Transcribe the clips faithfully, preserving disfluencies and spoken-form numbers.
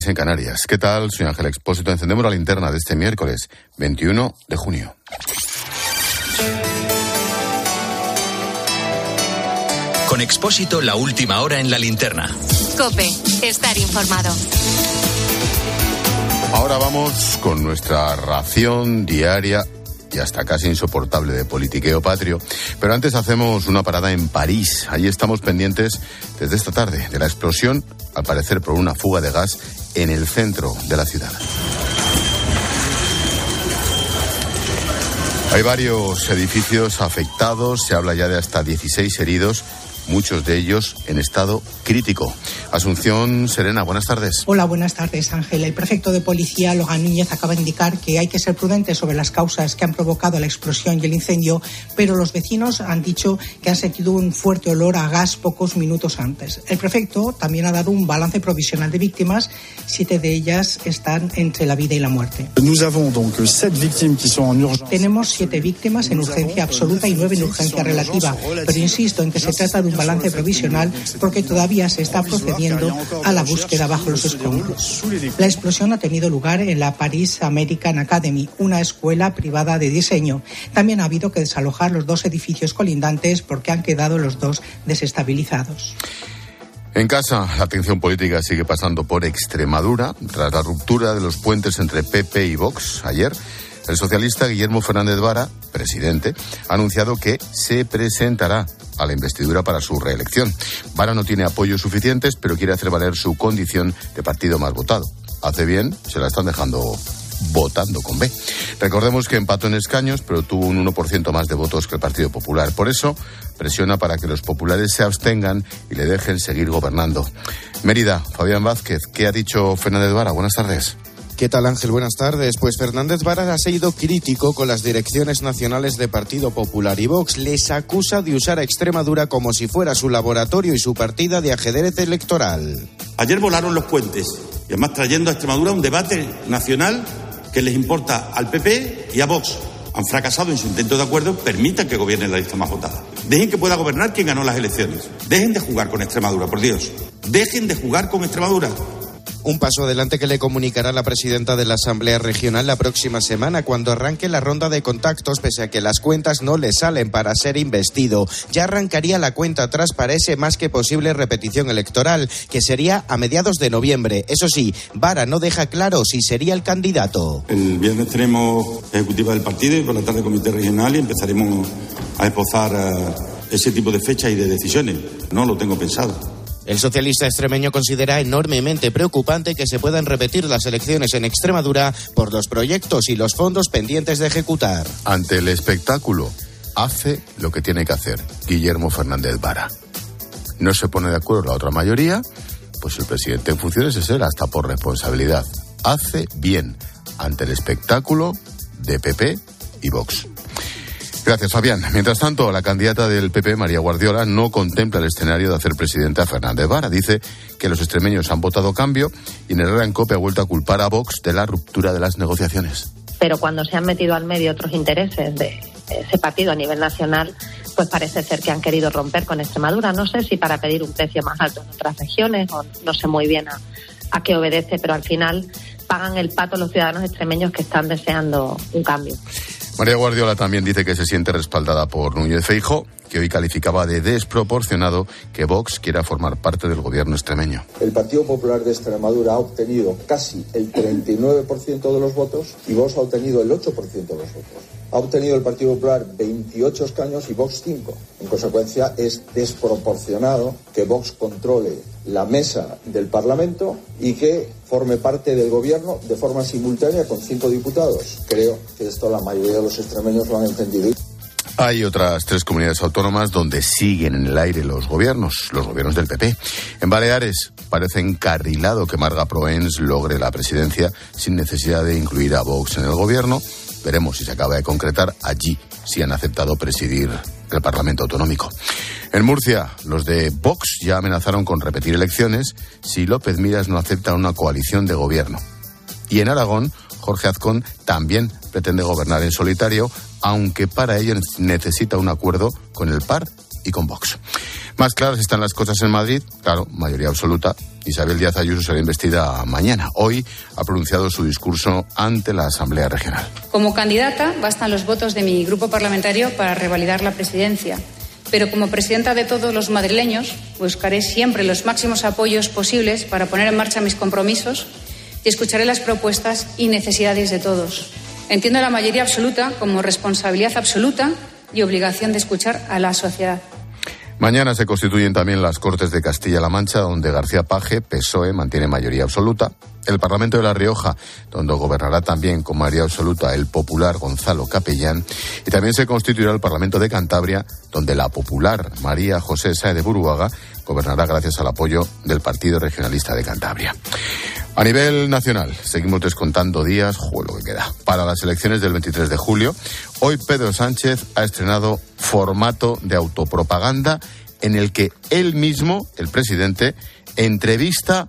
En Canarias. ¿Qué tal? Soy Ángel Expósito. Encendemos la linterna de este miércoles veintiuno de junio. Con Expósito, la última hora en la linterna. COPE, estar informado. Ahora vamos con nuestra ración diaria y hasta casi insoportable de politiqueo patrio. Pero antes hacemos una parada en París. Allí estamos pendientes desde esta tarde de la explosión, al parecer por una fuga de gas, en el centro de la ciudad. Hay varios edificios afectados, se habla ya de hasta dieciséis heridos, muchos de ellos en estado crítico. Asunción Serena, buenas tardes. Hola, buenas tardes, Ángel. El prefecto de policía, Logan Núñez, acaba de indicar que hay que ser prudentes sobre las causas que han provocado la explosión y el incendio, pero los vecinos han dicho que han sentido un fuerte olor a gas pocos minutos antes. El prefecto también ha dado un balance provisional de víctimas, siete de ellas están entre la vida y la muerte. Tenemos siete víctimas en urgencia absoluta y nueve en urgencia relativa, pero insisto en que se trata de un balance provisional porque todavía se está procediendo a la búsqueda bajo los escombros. La explosión ha tenido lugar en la Paris American Academy, una escuela privada de diseño. También ha habido que desalojar los dos edificios colindantes porque han quedado los dos desestabilizados. En casa, la atención política sigue pasando por Extremadura. Tras la ruptura de los puentes entre P P y Vox ayer, el socialista Guillermo Fernández Vara, presidente, ha anunciado que se presentará a la investidura para su reelección. Vara no tiene apoyos suficientes, pero quiere hacer valer su condición de partido más votado. Hace bien, se la están dejando votando con B. Recordemos que empató en escaños, pero tuvo un uno por ciento más de votos que el Partido Popular. Por eso, presiona para que los populares se abstengan y le dejen seguir gobernando. Mérida, Fabián Vázquez, ¿qué ha dicho Fernández Vara? Buenas tardes. ¿Qué tal, Ángel? Buenas tardes. Pues Fernández Vara ha sido crítico con las direcciones nacionales de Partido Popular y Vox. Les acusa de usar a Extremadura como si fuera su laboratorio y su partida de ajedrez electoral. Ayer volaron los puentes y además trayendo a Extremadura un debate nacional que les importa al P P y a Vox. Han fracasado en su intento de acuerdo, permitan que gobierne la lista más votada. Dejen que pueda gobernar quien ganó las elecciones. Dejen de jugar con Extremadura, por Dios. Dejen de jugar con Extremadura. Un paso adelante que le comunicará la presidenta de la Asamblea Regional la próxima semana cuando arranque la ronda de contactos, pese a que las cuentas no le salen para ser investido. Ya arrancaría la cuenta atrás para ese más que posible repetición electoral, que sería a mediados de noviembre. Eso sí, Vara no deja claro si sería el candidato. El viernes tenemos ejecutiva del partido y por la tarde comité regional y empezaremos a esbozar uh, ese tipo de fechas y de decisiones. No lo tengo pensado. El socialista extremeño considera enormemente preocupante que se puedan repetir las elecciones en Extremadura por los proyectos y los fondos pendientes de ejecutar. Ante el espectáculo, hace lo que tiene que hacer Guillermo Fernández Vara. No se pone de acuerdo la otra mayoría, pues el presidente en funciones es él, hasta por responsabilidad. Hace bien ante el espectáculo de P P y Vox. Gracias, Fabián. Mientras tanto, la candidata del P P, María Guardiola, no contempla el escenario de hacer presidente a Fernández Vara. Dice que los extremeños han votado cambio y en Herrera en COPE ha vuelto a culpar a Vox de la ruptura de las negociaciones. Pero cuando se han metido al medio otros intereses de ese partido a nivel nacional, pues parece ser que han querido romper con Extremadura. No sé si para pedir un precio más alto en otras regiones o no sé muy bien a, a qué obedece, pero al final pagan el pato los ciudadanos extremeños que están deseando un cambio. María Guardiola también dice que se siente respaldada por Núñez Feijóo, que hoy calificaba de desproporcionado que Vox quiera formar parte del gobierno extremeño. El Partido Popular de Extremadura ha obtenido casi el treinta y nueve por ciento de los votos y Vox ha obtenido el ocho por ciento de los votos. Ha obtenido el Partido Popular veintiocho escaños y Vox cinco. En consecuencia, es desproporcionado que Vox controle la mesa del Parlamento y que forme parte del gobierno de forma simultánea con cinco diputados. Creo que esto la mayoría de los extremeños lo han entendido. Hay otras tres comunidades autónomas donde siguen en el aire los gobiernos, los gobiernos del P P. En Baleares parece encarrilado que Marga Proens logre la presidencia sin necesidad de incluir a Vox en el gobierno. Veremos si se acaba de concretar. Allí sí han aceptado presidir el Parlamento Autonómico. En Murcia, los de Vox ya amenazaron con repetir elecciones si López Miras no acepta una coalición de gobierno. Y en Aragón, Jorge Azcón también pretende gobernar en solitario, aunque para ello necesita un acuerdo con el P A R y con Vox. Más claras están las cosas en Madrid, claro, mayoría absoluta. Isabel Díaz Ayuso será investida mañana. Hoy ha pronunciado su discurso ante la Asamblea Regional. Como candidata, bastan los votos de mi grupo parlamentario para revalidar la presidencia. Pero como presidenta de todos los madrileños, buscaré siempre los máximos apoyos posibles para poner en marcha mis compromisos y escucharé las propuestas y necesidades de todos. Entiendo la mayoría absoluta como responsabilidad absoluta y obligación de escuchar a la sociedad. Mañana se constituyen también las Cortes de Castilla-La Mancha, donde García Paje, P S O E, mantiene mayoría absoluta. El Parlamento de La Rioja, donde gobernará también con mayoría absoluta el popular Gonzalo Capellán. Y también se constituirá el Parlamento de Cantabria, donde la popular María José Sáez de Buruaga gobernará gracias al apoyo del Partido Regionalista de Cantabria. A nivel nacional, seguimos descontando días, juego lo que queda, para las elecciones del veintitrés de julio. Hoy Pedro Sánchez ha estrenado formato de autopropaganda en el que él mismo, el presidente, entrevista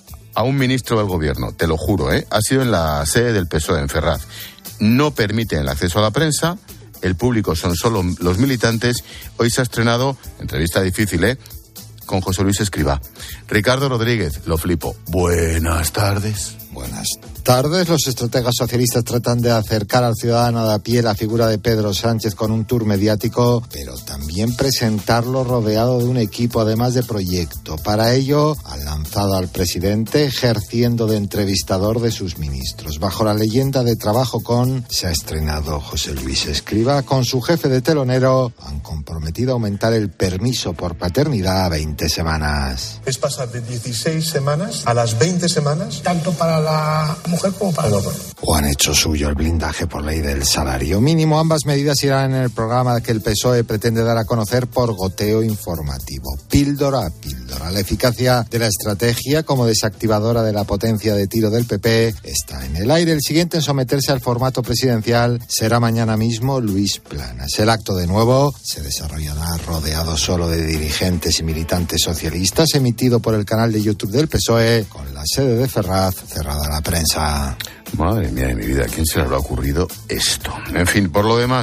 a un ministro del gobierno. Te lo juro, ¿eh? Ha sido en la sede del P S O E en Ferraz. No permiten el acceso a la prensa, el público son solo los militantes. Hoy se ha estrenado, entrevista difícil, ¿eh?, con José Luis Escrivá. Ricardo Rodríguez, lo flipo. Buenas tardes. Buenas tardes. Los estrategas socialistas tratan de acercar al ciudadano de a pie la figura de Pedro Sánchez con un tour mediático, pero también presentarlo rodeado de un equipo, además de proyecto. Para ello, han lanzado al presidente ejerciendo de entrevistador de sus ministros. Bajo la leyenda de trabajo con, se ha estrenado José Luis Escrivá. Con su jefe de telonero, han comprometido a aumentar el permiso por paternidad a veinte semanas. Es pasar de dieciséis semanas a las veinte semanas, tanto para la mujer como para el hombre. O han hecho suyo el blindaje por ley del salario mínimo. Ambas medidas irán en el programa que el P S O E pretende dar a conocer por goteo informativo. Píldora a píldora. La eficacia de la estrategia como desactivadora de la potencia de tiro del P P está en el aire. El siguiente en someterse al formato presidencial será mañana mismo Luis Planas. El acto, de nuevo, se desarrollará rodeado solo de dirigentes y militantes socialistas, emitido por el canal de YouTube del P S O E, con la sede de Ferraz cerrada a la prensa. Madre mía de mi vida, ¿a quién se le habrá ocurrido esto? En fin, por lo demás,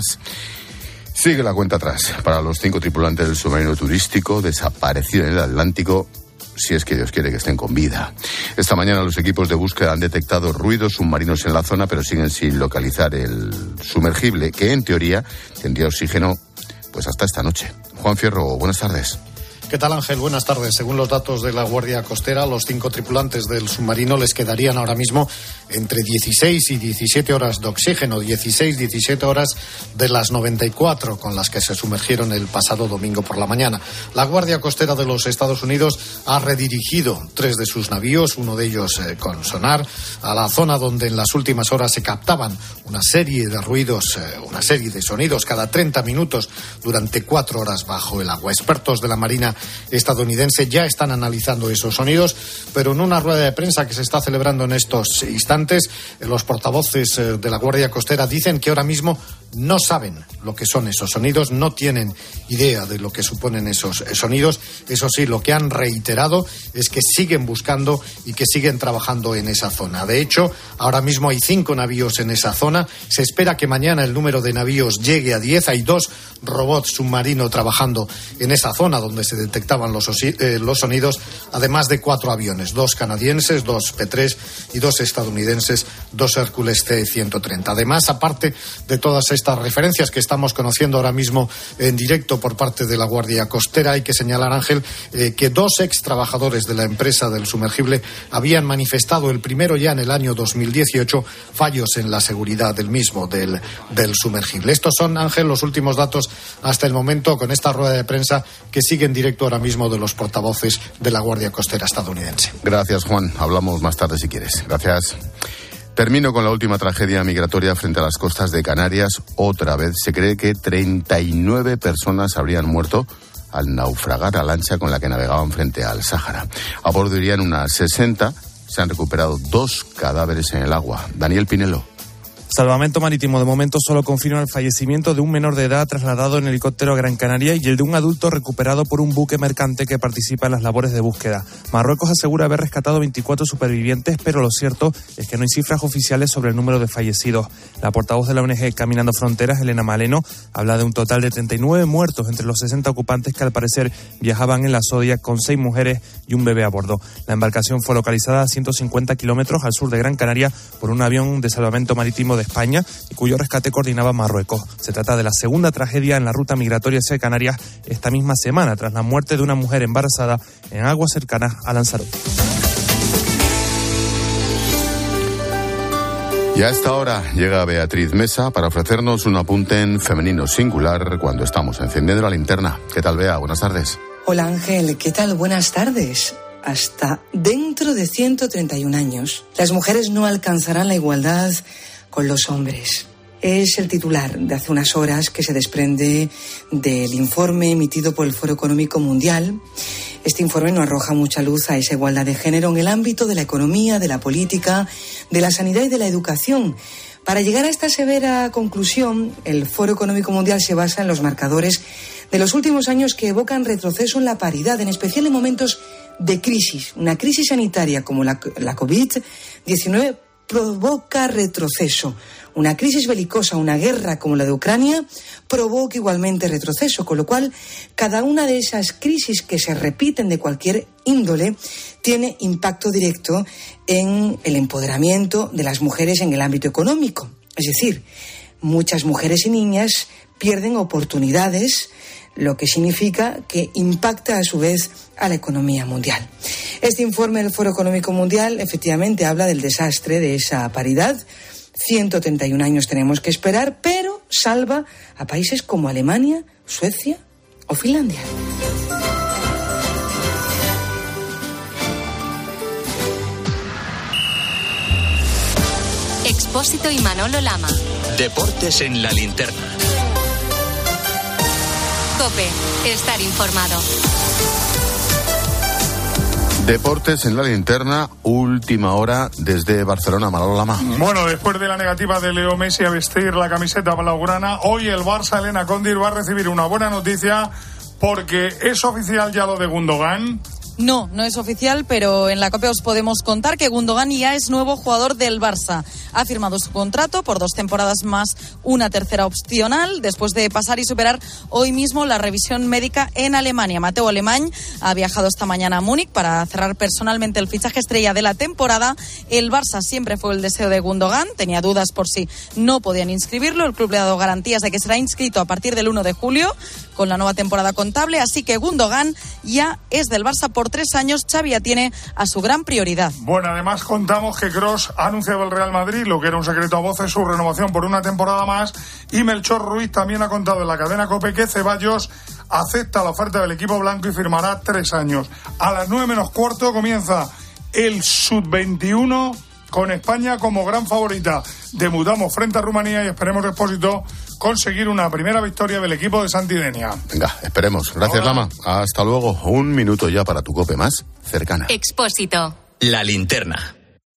sigue la cuenta atrás para los cinco tripulantes del submarino turístico desaparecido en el Atlántico, si es que Dios quiere que estén con vida. Esta mañana los equipos de búsqueda han detectado ruidos submarinos en la zona, pero siguen sin localizar el sumergible, que en teoría tendría oxígeno pues hasta esta noche. Juan Fierro, buenas tardes. ¿Qué tal, Ángel? Buenas tardes. Según los datos de la Guardia Costera, los cinco tripulantes del submarino les quedarían ahora mismo entre dieciséis y diecisiete horas de oxígeno, dieciséis, diecisiete horas de las noventa y cuatro con las que se sumergieron el pasado domingo por la mañana. La Guardia Costera de los Estados Unidos ha redirigido tres de sus navíos, uno de ellos eh, con sonar, a la zona donde en las últimas horas se captaban una serie de ruidos, eh, una serie de sonidos cada treinta minutos durante cuatro horas bajo el agua. Expertos de la Marina estadounidense ya están analizando esos sonidos, pero en una rueda de prensa que se está celebrando en estos instantes, los portavoces de la Guardia Costera dicen que ahora mismo no saben lo que son esos sonidos, no tienen idea de lo que suponen esos sonidos. Eso sí, lo que han reiterado es que siguen buscando y que siguen trabajando en esa zona. De hecho, ahora mismo hay cinco navíos en esa zona. Se espera que mañana el número de navíos llegue a diez. Hay dos robots submarinos trabajando en esa zona donde se detectaban los, eh, los sonidos, además de cuatro aviones, dos canadienses, dos P tres y dos estadounidenses, dos Hércules C ciento treinta. Además, aparte de todas estas referencias que estamos conociendo ahora mismo en directo por parte de la Guardia Costera, hay que señalar, Ángel, eh, que dos ex trabajadores de la empresa del sumergible habían manifestado el primero ya en el año dos mil dieciocho fallos en la seguridad del mismo, del, del sumergible. Estos son, Ángel, los últimos datos hasta el momento con esta rueda de prensa que sigue en directo ahora mismo de los portavoces de la Guardia Costera estadounidense. Gracias, Juan. Hablamos más tarde si quieres. Gracias. Termino con la última tragedia migratoria frente a las costas de Canarias. Otra vez se cree que treinta y nueve personas habrían muerto al naufragar la lancha con la que navegaban frente al Sáhara. A bordo irían unas sesenta. Se han recuperado dos cadáveres en el agua. Daniel Pinelo. Salvamento Marítimo de momento solo confirma el fallecimiento de un menor de edad trasladado en helicóptero a Gran Canaria y el de un adulto recuperado por un buque mercante que participa en las labores de búsqueda. Marruecos asegura haber rescatado veinticuatro supervivientes, pero lo cierto es que no hay cifras oficiales sobre el número de fallecidos. La portavoz de la O N G Caminando Fronteras, Elena Maleno, habla de un total de treinta y nueve muertos entre los sesenta ocupantes que al parecer viajaban en la Zodiac con seis mujeres y un bebé a bordo. La embarcación fue localizada a ciento cincuenta kilómetros al sur de Gran Canaria por un avión de salvamento marítimo de España y cuyo rescate coordinaba Marruecos. Se trata de la segunda tragedia en la ruta migratoria hacia Canarias esta misma semana, tras la muerte de una mujer embarazada en aguas cercanas a Lanzarote. Y a esta hora llega Beatriz Mesa para ofrecernos un apunte en femenino singular cuando estamos encendiendo la linterna. ¿Qué tal, Bea? Buenas tardes. Hola, Ángel. ¿Qué tal? Buenas tardes. Hasta dentro de ciento treinta y un años, las mujeres no alcanzarán la igualdad con los hombres. Es el titular de hace unas horas que se desprende del informe emitido por el Foro Económico Mundial. Este informe no arroja mucha luz a esa igualdad de género en el ámbito de la economía, de la política, de la sanidad y de la educación. Para llegar a esta severa conclusión, el Foro Económico Mundial se basa en los marcadores de los últimos años que evocan retroceso en la paridad, en especial en momentos de crisis. Una crisis sanitaria como la, la covid diecinueve provoca retroceso. Una crisis belicosa, una guerra como la de Ucrania, provoca igualmente retroceso, con lo cual cada una de esas crisis que se repiten de cualquier índole tiene impacto directo en el empoderamiento de las mujeres en el ámbito económico. Es decir, muchas mujeres y niñas pierden oportunidades, lo que significa que impacta a su vez a la economía mundial. Este informe del Foro Económico Mundial efectivamente habla del desastre de esa paridad. ciento treinta y un años tenemos que esperar, pero salva a países como Alemania, Suecia o Finlandia. Expósito y Manolo Lama. Deportes en la linterna. COPE, estar informado. Deportes en la linterna, última hora desde Barcelona. Manolo Lama. Bueno, después de la negativa de Leo Messi a vestir la camiseta blaugrana, hoy el Barça, Elena Condir, va a recibir una buena noticia porque es oficial ya lo de Gundogan. No, no es oficial, pero en la COPE os podemos contar que Gundogan ya es nuevo jugador del Barça. Ha firmado su contrato por dos temporadas más una tercera opcional, después de pasar y superar hoy mismo la revisión médica en Alemania. Mateo Alemany ha viajado esta mañana a Múnich para cerrar personalmente el fichaje estrella de la temporada. El Barça siempre fue el deseo de Gundogan, tenía dudas por si no podían inscribirlo. El club le ha dado garantías de que será inscrito a partir del uno de julio con la nueva temporada contable, así que Gundogan ya es del Barça por tres años. Xavi ya tiene a su gran prioridad. Bueno, además contamos que Kroos ha anunciado al Real Madrid, lo que era un secreto a voces, su renovación por una temporada más, y Melchor Ruiz también ha contado en la cadena COPE que Ceballos acepta la oferta del equipo blanco y firmará tres años. A las nueve menos cuarto comienza el sub veintiuno con España como gran favorita. Debutamos frente a Rumanía y esperemos, Expósito, conseguir una primera victoria del equipo de Santidenia. Venga, esperemos. Gracias, Hola. Lama. Hasta luego. Un minuto ya para tu COPE más cercana. Expósito. La linterna.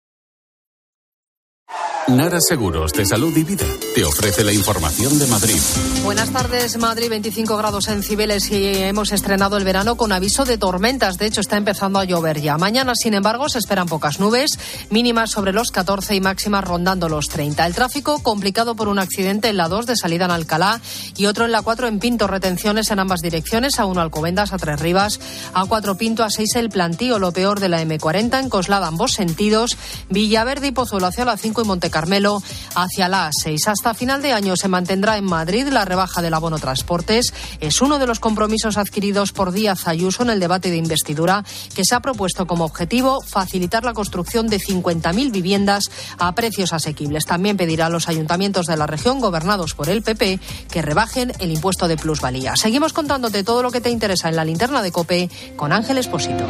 Nara Seguros de Salud y Vida te ofrece la información de Madrid. Buenas tardes, Madrid, veinticinco grados en Cibeles y hemos estrenado el verano con aviso de tormentas. De hecho, está empezando a llover ya. Mañana, sin embargo, se esperan pocas nubes, mínimas sobre los catorce y máximas rondando los treinta. El tráfico complicado por un accidente en la dos de salida en Alcalá y otro en la cuatro en Pinto. Retenciones en ambas direcciones, a uno Alcobendas, a tres Rivas, a cuatro Pinto, a seis el Plantío. Lo peor de la eme cuarenta en Coslada, ambos sentidos, Villaverde y Pozuelo hacia la cinco y Montecarlo Carmelo hacia la A seis. Hasta final de año se mantendrá en Madrid la rebaja del abono transportes. Es uno de los compromisos adquiridos por Díaz Ayuso en el debate de investidura, que se ha propuesto como objetivo facilitar la construcción de cincuenta mil viviendas a precios asequibles. También pedirá a los ayuntamientos de la región gobernados por el P P que rebajen el impuesto de plusvalía. Seguimos contándote todo lo que te interesa en la linterna de COPE con Ángel Expósito.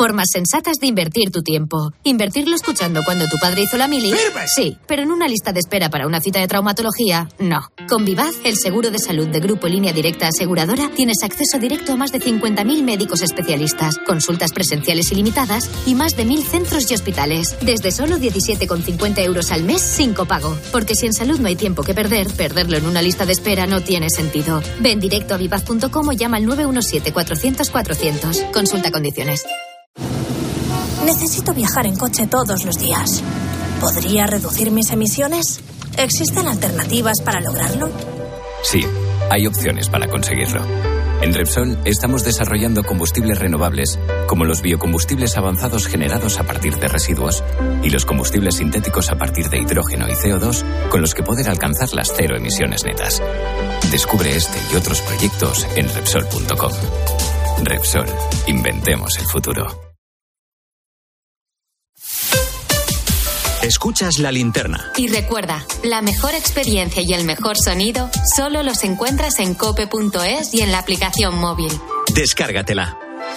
Formas sensatas de invertir tu tiempo. Invertirlo escuchando cuando tu padre hizo la mili. ¡Firme! Sí, pero en una lista de espera para una cita de traumatología, no. Con Vivaz, el seguro de salud de Grupo Línea Directa Aseguradora, tienes acceso directo a más de cincuenta mil médicos especialistas, consultas presenciales ilimitadas y más de mil centros y hospitales. Desde solo diecisiete con cincuenta euros al mes sin copago. Porque si en salud no hay tiempo que perder, perderlo en una lista de espera no tiene sentido. Ven directo a vivaz punto com o llama al nueve uno siete, cuatrocientos, cuatrocientos. Consulta condiciones. Necesito viajar en coche todos los días. ¿Podría reducir mis emisiones? ¿Existen alternativas para lograrlo? Sí, hay opciones para conseguirlo. En Repsol estamos desarrollando combustibles renovables, como los biocombustibles avanzados generados a partir de residuos y los combustibles sintéticos a partir de hidrógeno y C O dos, con los que poder alcanzar las cero emisiones netas. Descubre este y otros proyectos en Repsol punto com. Repsol, inventemos el futuro. Escuchas La Linterna. Y recuerda, la mejor experiencia y el mejor sonido solo los encuentras en cope punto es y en la aplicación móvil. Descárgatela.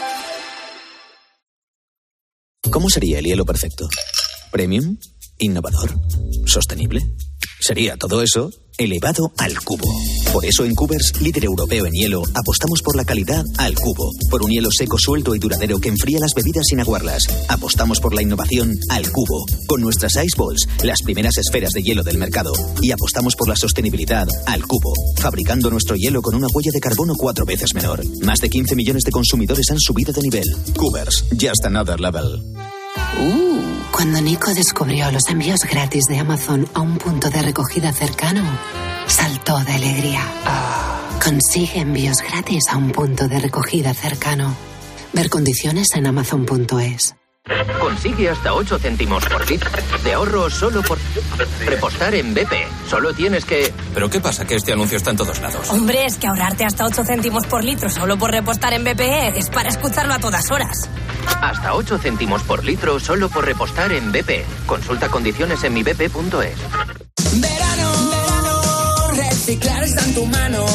¿Cómo sería el hielo perfecto? ¿Premium? ¿Innovador? ¿Sostenible? Sería todo eso elevado al cubo. Por eso en Cubers, líder europeo en hielo, apostamos por la calidad al cubo. Por un hielo seco, suelto y duradero que enfría las bebidas sin aguarlas. Apostamos por la innovación al cubo. Con nuestras Ice Balls, las primeras esferas de hielo del mercado. Y apostamos por la sostenibilidad al cubo. Fabricando nuestro hielo con una huella de carbono cuatro veces menor. Más de quince millones de consumidores han subido de nivel. Cubers, just another level. Uh, cuando Nico descubrió los envíos gratis de Amazon a un punto de recogida cercano, saltó de alegría. Consigue envíos gratis a un punto de recogida cercano. Ver condiciones en amazon punto es. Consigue hasta ocho céntimos por litro de ahorro solo por repostar en B P. Solo tienes que... ¿Pero qué pasa? Que este anuncio está en todos lados. Hombre, es que ahorrarte hasta ocho céntimos por litro solo por repostar en B P E es para escucharlo a todas horas. Hasta ocho céntimos por litro solo por repostar en B P. Consulta condiciones en mi b p punto es. Verano, verano, reciclar está en tu mano.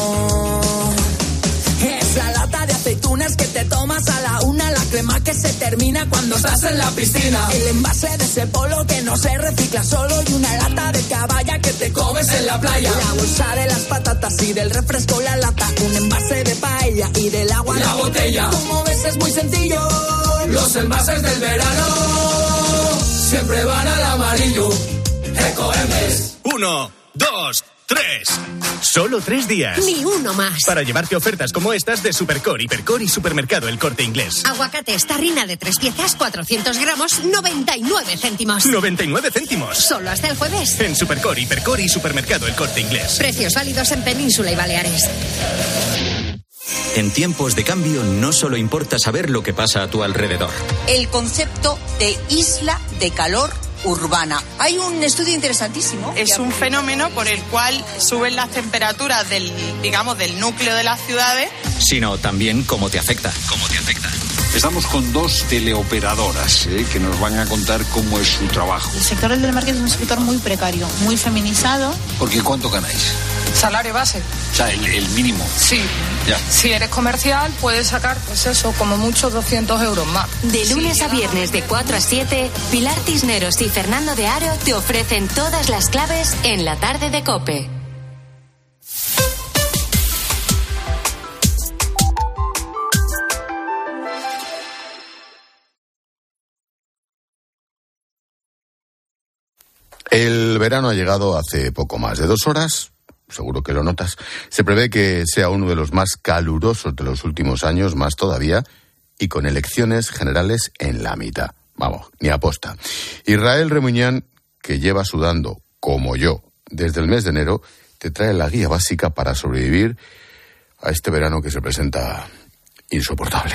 Es la lata de aceitunas que te tomas a la una, la crema que se termina cuando estás en la piscina, el envase de ese polo que no se recicla solo y una lata de caballa que te comes en la playa, la bolsa de las patatas y del refresco la lata, un envase de paella y del agua la botella. Como ves es muy sencillo, los envases del verano siempre van al amarillo. Ecoembes. Uno, dos, tres. Solo tres días. Ni uno más. Para llevarte ofertas como estas de Supercore, Hipercore y Supermercado El Corte Inglés. Aguacate Starrina de tres piezas, cuatrocientos gramos, noventa y nueve céntimos. noventa y nueve céntimos. Solo hasta el jueves. En Supercore, Hipercore y Supermercado El Corte Inglés. Precios válidos en Península y Baleares. En tiempos de cambio no solo importa saber lo que pasa a tu alrededor. El concepto de isla de calor urbana. Hay un estudio interesantísimo. Es un fenómeno por el cual suben las temperaturas del, digamos, del núcleo de las ciudades. Sino también cómo te afecta. Cómo te afecta. Estamos con dos teleoperadoras ¿eh? que nos van a contar cómo es su trabajo. El sector del marketing es un sector muy precario, muy feminizado. Porque ¿cuánto ganáis? Salario base. O sea, el, el mínimo. Sí. Ya. Si eres comercial, puedes sacar, pues eso, como mucho doscientos euros más. De lunes sí, a viernes de cuatro a siete, Pilar Cisneros y Fernando de Aro te ofrecen todas las claves en la tarde de COPE. El verano ha llegado hace poco más de dos horas, seguro que lo notas. Se prevé que sea uno de los más calurosos de los últimos años, más todavía, y con elecciones generales en la mitad. Vamos, ni aposta. Israel Remuñán, que lleva sudando, como yo, desde el mes de enero, te trae la guía básica para sobrevivir a este verano que se presenta insoportable.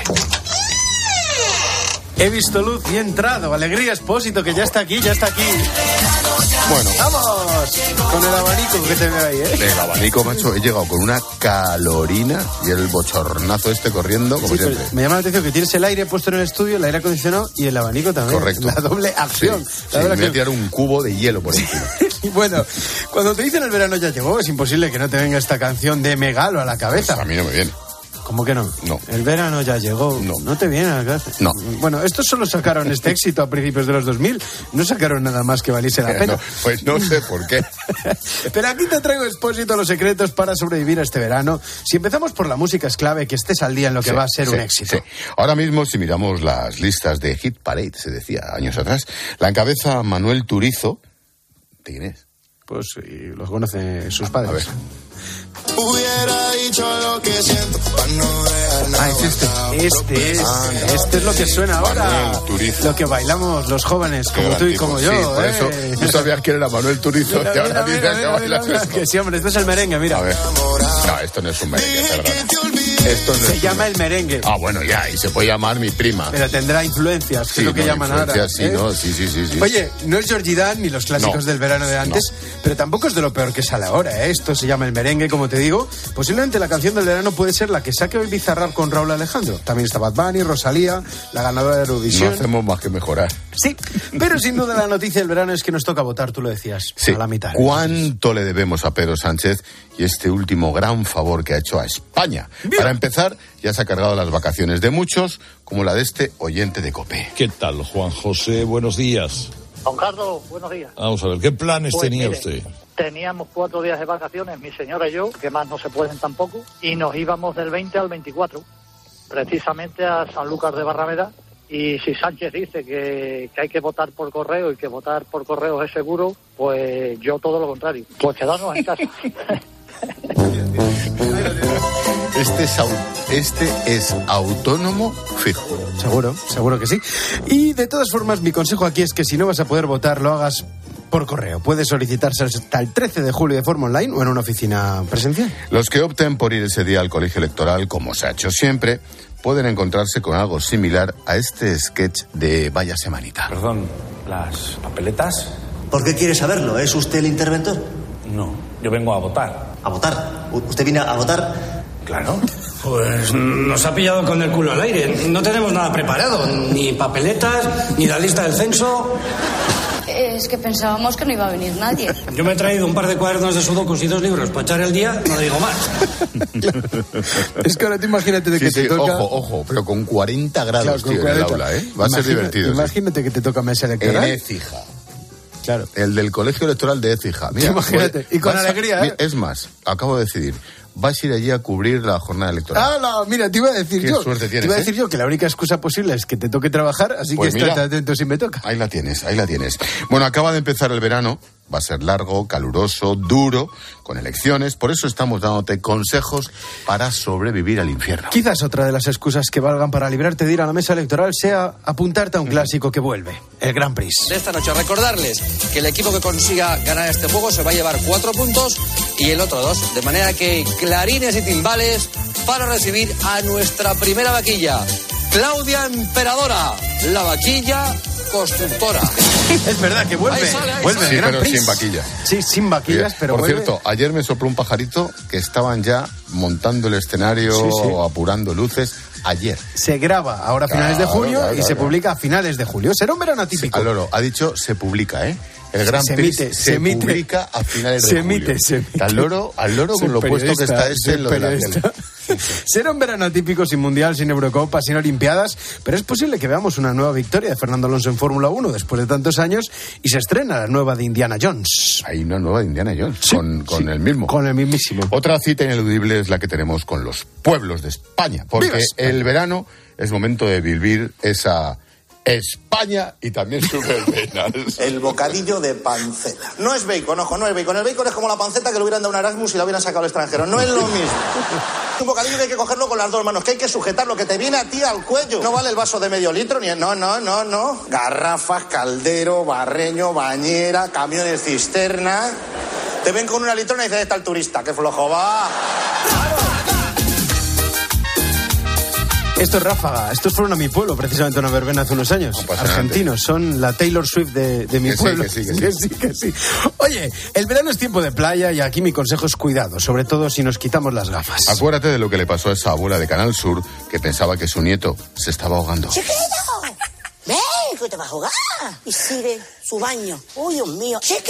He visto luz y he entrado. Alegría, Expósito, que ya está aquí, ya está aquí. Bueno. ¡Vamos! Con el abanico que te veo ahí, ¿eh? El abanico, macho, he llegado con una calorina y el bochornazo este corriendo, como sí, siempre. Me llama la atención que tienes el aire puesto en el estudio, el aire acondicionado y el abanico también. Correcto. La doble acción. Sí, la sí, doble me voy a tirar un cubo de hielo por encima. Y bueno, cuando te dicen el verano ya llegó, es imposible que no te venga esta canción de Megalo a la cabeza. Pues a mí no me viene. ¿Cómo que no? No. El verano ya llegó. No. ¿No te viene a casa? No. Bueno, estos solo sacaron este éxito a principios de los dos mil. No sacaron nada más que valiese la pena. No, pues no sé por qué. Pero aquí te traigo, Expósito, los secretos para sobrevivir a este verano. Si empezamos por la música, es clave que estés al día en lo que Sí, va a ser sí, un éxito. sí. Ahora mismo, si miramos las listas de Hit Parade, se decía años atrás, la encabeza Manuel Turizo. ¿De quién es? Pues sí, los conocen sus padres. A ver. Hubiera dicho lo que siento para no dejar nada. Ah, es este. Este es, Ah, no. este es lo que suena ahora. Manuel Turizo. Lo que bailamos los jóvenes, Qué como gran tú y tipo. como yo. Sí, por ¿eh? eso tú sabías quién era Manuel Turizo Mira, y ahora mira, dices mira, que mira, bailas mira, esto. que sí, hombre, esto es el merengue, mira. A ver. No, esto no es un merengue, perdona. Esto no Se es llama un... el merengue. Ah, bueno, ya, y se puede llamar mi prima. Pero tendrá influencias, que Sí, es lo que no, llaman ahora. influencias, sí, ¿eh? no, sí, sí, sí, sí. Oye, no es Georgie Dan ni los clásicos No, del verano de antes, pero tampoco es de lo peor que sale ahora, ¿eh? Esto se llama el merengue, como te digo. Posiblemente la canción del verano puede ser la que saque hoy Bizarrap con Raúl Alejandro. También está Bad Bunny, Rosalía, la ganadora de No Eurovisión. hacemos más que mejorar. Sí, pero sin duda la noticia del verano es que nos toca votar, tú lo decías, Sí. a la mitad. ¿Cuánto le debemos a Pedro Sánchez y este último gran favor que ha hecho a España? Bien. Para empezar, ya se ha cargado las vacaciones de muchos, como la de este oyente de COPE. ¿Qué tal, Juan José? Buenos días. Don Carlos, buenos días. Vamos a ver, ¿qué planes Pues tenía mire, usted? Teníamos cuatro días de vacaciones, mi señora y yo, que más no se pueden tampoco, y nos íbamos del veinte al veinticuatro, precisamente a Sanlúcar de Barrameda. Y si Sánchez dice que, que hay que votar por correo y que votar por correo es seguro, pues yo todo lo contrario. Pues quedarnos en casa. Este es, au- este es autónomo fijo. Seguro, seguro que sí. Y de todas formas, mi consejo aquí es que si no vas a poder votar, lo hagas por correo. Puede solicitarse hasta el trece de julio de forma online o en una oficina presencial. Los que opten por ir ese día al colegio electoral, como se ha hecho siempre, pueden encontrarse con algo similar a este sketch de Vaya Semanita. Perdón, ¿las papeletas? ¿Por qué quiere saberlo? ¿Es usted el interventor? No, yo vengo a votar. ¿A votar? ¿Usted viene a votar? Claro. Pues nos ha pillado con el culo al aire. No tenemos nada preparado, ni papeletas, ni la lista del censo. Es que pensábamos que no iba a venir nadie. Yo me he traído un par de cuadernos de sudokus y dos libros para echar el día, no digo más. Es que ahora te imagínate de Sí, que sí, te toca... ojo, ojo, pero con cuarenta grados, Claro, con tío, en el cuarenta. aula, ¿eh? Va a ser Imagina- divertido. sí. Imagínate que te toca mesa electoral. En Écija. Claro. El del colegio electoral de Écija. Mira, Imagínate, pues, y con vas a- alegría, ¿eh? mira, Es más, acabo de decidir, vas a ir allí a cubrir la jornada electoral. Ah, no, mira, te iba a decir Qué yo. suerte tienes, te iba a ¿eh? decir yo que la única excusa posible es que te toque trabajar, así Pues que mira. estate atento si me toca. Ahí la tienes, ahí la tienes. Bueno, acaba de empezar el verano, va a ser largo, caluroso, duro, con elecciones, por eso estamos dándote consejos para sobrevivir al infierno. Quizás otra de las excusas que valgan para librarte de ir a la mesa electoral sea apuntarte a un clásico que vuelve, el Grand Prix. De esta noche, recordarles que el equipo que consiga ganar este juego se va a llevar cuatro puntos y el otro dos, de manera que clarines y timbales para recibir a nuestra primera vaquilla, Claudia Emperadora, la vaquilla constructora. Es verdad que vuelve, Ahí sale, ahí vuelve sale. Sí, el Grand pero Prix. sin vaquillas. Sí, sin vaquillas, Oye, pero Por vuelve. cierto, ayer me sopló un pajarito que estaban ya montando el escenario, Sí, sí. apurando luces, ayer. Se graba ahora a finales de Claro, junio claro, y se claro. publica a finales de julio. Será un verano atípico. Al loro, ha dicho se publica, ¿eh? El Gran Se Prix emite, se, se emite. publica a finales de Se julio. emite, se emite. Al loro, al loro con Soy lo puesto que periodista, está este en lo soy de la periodista. tele. Será un verano atípico, sin Mundial, sin Eurocopa, sin Olimpiadas, pero es posible que veamos una nueva victoria de Fernando Alonso en Fórmula uno después de tantos años y se estrena la nueva de Indiana Jones. Hay una nueva de Indiana Jones, con, con sí, el mismo. Con el mismísimo. Otra cita ineludible es la que tenemos con los pueblos de España, porque ¡Viva España! el verano es momento de vivir esa España y también sus verbenas. El bocadillo de panceta. No es bacon, ojo, no es bacon. El bacon es como la panceta que le hubieran dado un Erasmus y la hubieran sacado al extranjero. No es lo mismo. Un bocadillo que hay que cogerlo con las dos manos, que hay que sujetarlo, que te viene a ti al cuello. No vale el vaso de medio litro ni... No, no, no, no. Garrafas, caldero, barreño, bañera, camiones cisterna. Te ven con una litrona y dices, está el turista, qué flojo va. Esto es Ráfaga. Estos fueron a mi pueblo, precisamente a una verbena hace unos años. Apasionante. Argentinos, son la Taylor Swift de, de mi Que sí, pueblo. que sí, que sí. que sí, que sí. Oye, el verano es tiempo de playa y aquí mi consejo es cuidado, sobre todo si nos quitamos las gafas. Acuérdate de lo que le pasó a esa abuela de Canal Sur que pensaba que su nieto se estaba ahogando. ¡Chiquito! ¡Ven, que te vas a jugar! Y sigue su baño. ¡Uy, Dios mío! ¡Chiquito!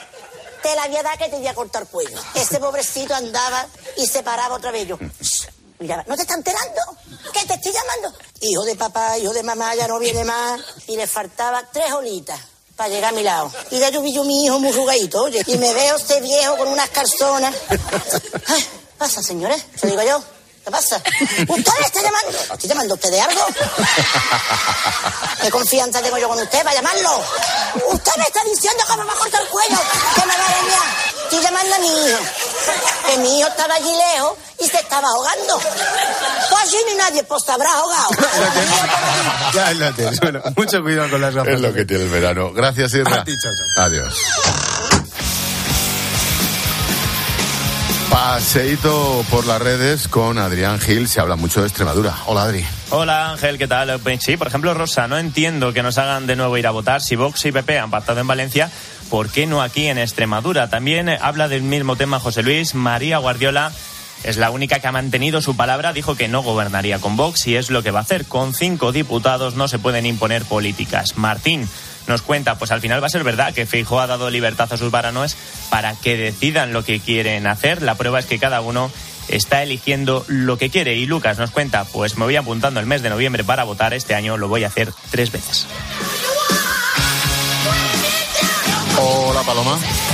Te la voy a dar que te voy a cortar cuello. Este pobrecito andaba y se paraba otra vez yo. Mira, ¿no te está enterando? ¿Qué te estoy llamando? Hijo de papá, hijo de mamá, ya no viene más. Y le faltaba tres horitas para llegar a mi lado. Y ya yo vi yo mi hijo muy jugadito, oye. Y me veo este viejo con unas calzonas. Ay, pasa, señores, se digo yo. ¿Qué pasa? ¿Usted me está llamando? ¿Lo estoy llamando a usted de algo? ¿Qué confianza tengo yo con usted para llamarlo? Usted me está diciendo que me va a cortar el cuello, que me va a dañar. Estoy llamando a mi hijo. Que mi hijo estaba allí lejos y se estaba ahogando. Pues allí ni nadie, pues se habrá ahogado. Ya lo tienes. Bueno, mucho cuidado con las gafas. Es lo que tiene el verano. Gracias, Irra. A ti, chao, chao. Adiós. Paseíto por las redes con Adrián Gil. Se habla mucho de Extremadura. Hola, Adri. Hola, Ángel, ¿qué tal? Pues sí, por ejemplo, Rosa, no entiendo que nos hagan de nuevo ir a votar. Si Vox y P P han pactado en Valencia, ¿por qué no aquí en Extremadura? También habla del mismo tema José Luis. María Guardiola es la única que ha mantenido su palabra. Dijo que no gobernaría con Vox y es lo que va a hacer. Con cinco diputados no se pueden imponer políticas. Martín nos cuenta, pues al final va a ser verdad que Feijóo ha dado libertad a sus baranoes para que decidan lo que quieren hacer. La prueba es que cada uno está eligiendo lo que quiere. Y Lucas nos cuenta, pues me voy apuntando el mes de noviembre para votar. Este año lo voy a hacer tres veces. Hola, Paloma.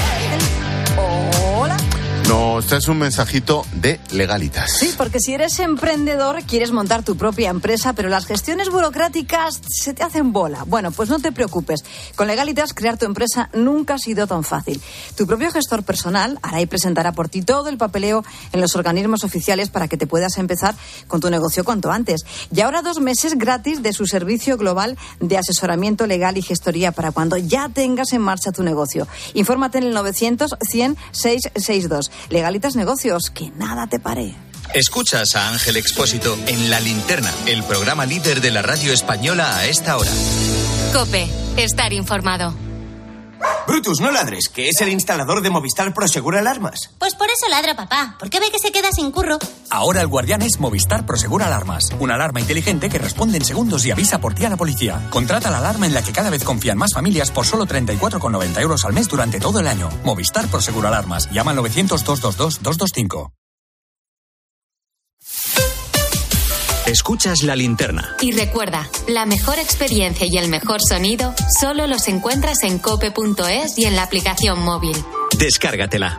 Hola. Nos traes un mensajito de Legalitas. Sí, porque si eres emprendedor, quieres montar tu propia empresa, pero las gestiones burocráticas se te hacen bola. Bueno, pues no te preocupes. Con Legalitas, crear tu empresa nunca ha sido tan fácil. Tu propio gestor personal hará y presentará por ti todo el papeleo en los organismos oficiales para que te puedas empezar con tu negocio cuanto antes. Y ahora dos meses gratis de su servicio global de asesoramiento legal y gestoría para cuando ya tengas en marcha tu negocio. Infórmate en el novecientos cien seiscientos sesenta y dos. Legalitas Negocios, que nada te pare. Escuchas a Ángel Expósito en La Linterna, el programa líder de la radio española a esta hora. COPE, estar informado. Brutus, no ladres, que es el instalador de Movistar Prosegur Alarmas. Pues por eso ladra papá, porque ve que se queda sin curro. Ahora el guardián es Movistar Prosegur Alarmas, una alarma inteligente que responde en segundos y avisa por ti a la policía. Contrata la alarma en la que cada vez confían más familias por solo treinta y cuatro con noventa euros al mes durante todo el año. Movistar Prosegur Alarmas. Llama al novecientos, doscientos veintidós, doscientos veinticinco. Escuchas La Linterna. Y recuerda, la mejor experiencia y el mejor sonido solo los encuentras en cope punto es y en la aplicación móvil. Descárgatela.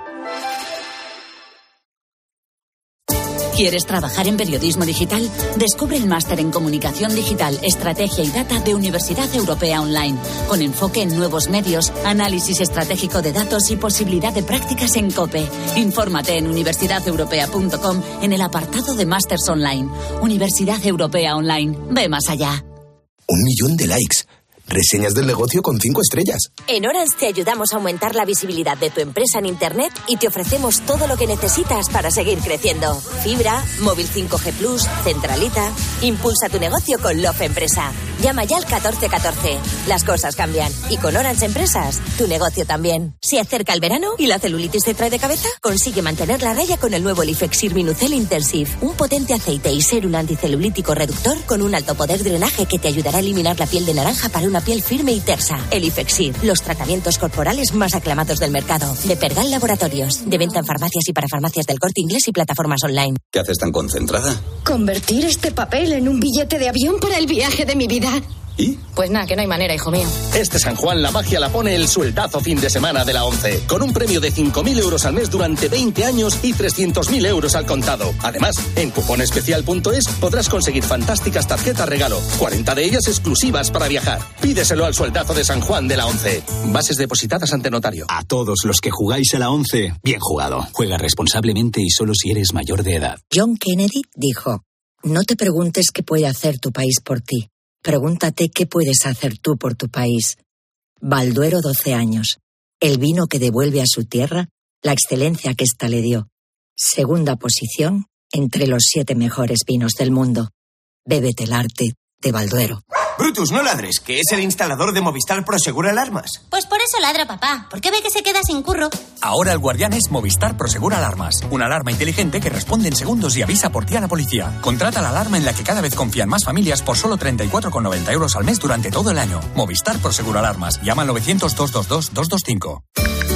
¿Quieres trabajar en periodismo digital? Descubre el máster en Comunicación Digital, Estrategia y Data de Universidad Europea Online, con enfoque en nuevos medios, análisis estratégico de datos y posibilidad de prácticas en COPE. Infórmate en universidad europea punto com en el apartado de Másters Online. Universidad Europea Online. Ve más allá. Un millón de likes. Reseñas del negocio con cinco estrellas. En Orange te ayudamos a aumentar la visibilidad de tu empresa en Internet y te ofrecemos todo lo que necesitas para seguir creciendo. Fibra, móvil cinco G plus, centralita. Impulsa tu negocio con Love Empresa. Llama ya al catorce catorce. Las cosas cambian. Y con Orange Empresas, tu negocio también. Se acerca el verano y la celulitis te trae de cabeza. Consigue mantener la raya con el nuevo Lifexir Minucel Intensive. Un potente aceite y serum anticelulítico reductor con un alto poder de drenaje que te ayudará a eliminar la piel de naranja para una piel firme y tersa. El Ifexir, los tratamientos corporales más aclamados del mercado. De Pergal Laboratorios. De venta en farmacias y para farmacias del Corte Inglés y plataformas online. ¿Qué haces tan concentrada? Convertir este papel en un billete de avión para el viaje de mi vida. ¿Y? Pues nada, que no hay manera, hijo mío. Este San Juan la magia la pone el sueldazo fin de semana de la ONCE, con un premio de cinco mil euros al mes durante veinte años y trescientos mil euros al contado. Además, en cuponespecial punto es podrás conseguir fantásticas tarjetas regalo, cuarenta de ellas exclusivas para viajar. Pídeselo al sueldazo de San Juan de la ONCE. Bases depositadas ante notario. A todos los que jugáis a la ONCE, bien jugado. Juega responsablemente y solo si eres mayor de edad. John Kennedy dijo: no te preguntes qué puede hacer tu país por ti. Pregúntate qué puedes hacer tú por tu país. Balduero doce años. El vino que devuelve a su tierra la excelencia que ésta le dio. Segunda posición entre los siete mejores vinos del mundo. Bébete el arte de Balduero. Brutus, no ladres, que es el instalador de Movistar Prosegur Alarmas. Pues por eso ladra papá, porque ve que se queda sin curro. Ahora el guardián es Movistar Prosegur Alarmas, una alarma inteligente que responde en segundos y avisa por ti a la policía. Contrata la alarma en la que cada vez confían más familias por solo treinta y cuatro con noventa euros al mes durante todo el año. Movistar Prosegur Alarmas. Llama al novecientos, doscientos veintidós, doscientos veinticinco.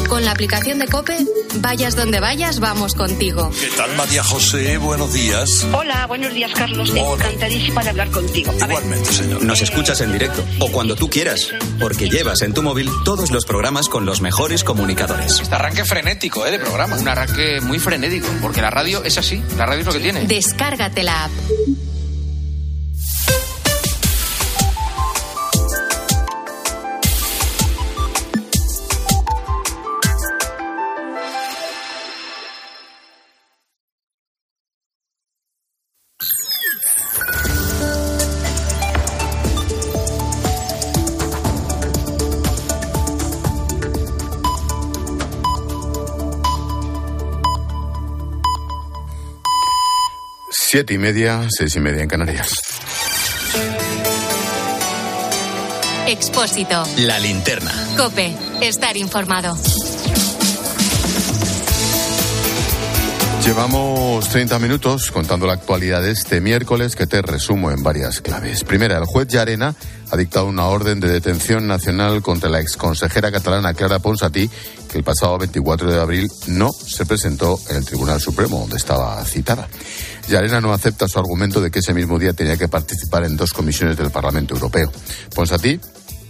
Con la aplicación de COPE, vayas donde vayas, vamos contigo. ¿Qué tal, María José? Buenos días. Hola, buenos días, Carlos. Hola. Encantadísima de hablar contigo. A Igualmente, ver. señor. Nos escuchas en directo o cuando tú quieras, porque llevas en tu móvil todos los programas con los mejores comunicadores. Este arranque frenético, ¿eh? De programa. Un arranque muy frenético, porque la radio es así. La radio es lo que tiene. Descárgate la app. Siete y media, seis y media en Canarias. Expósito. La linterna. COPE. Estar informado. Llevamos treinta minutos contando la actualidad de este miércoles, que te resumo en varias claves. Primera, el juez Llarena ha dictado una orden de detención nacional contra la exconsejera catalana Clara Ponsatí, que el pasado veinticuatro de abril no se presentó en el Tribunal Supremo, donde estaba citada. Llarena no acepta su argumento de que ese mismo día tenía que participar en dos comisiones del Parlamento Europeo. Ponsatí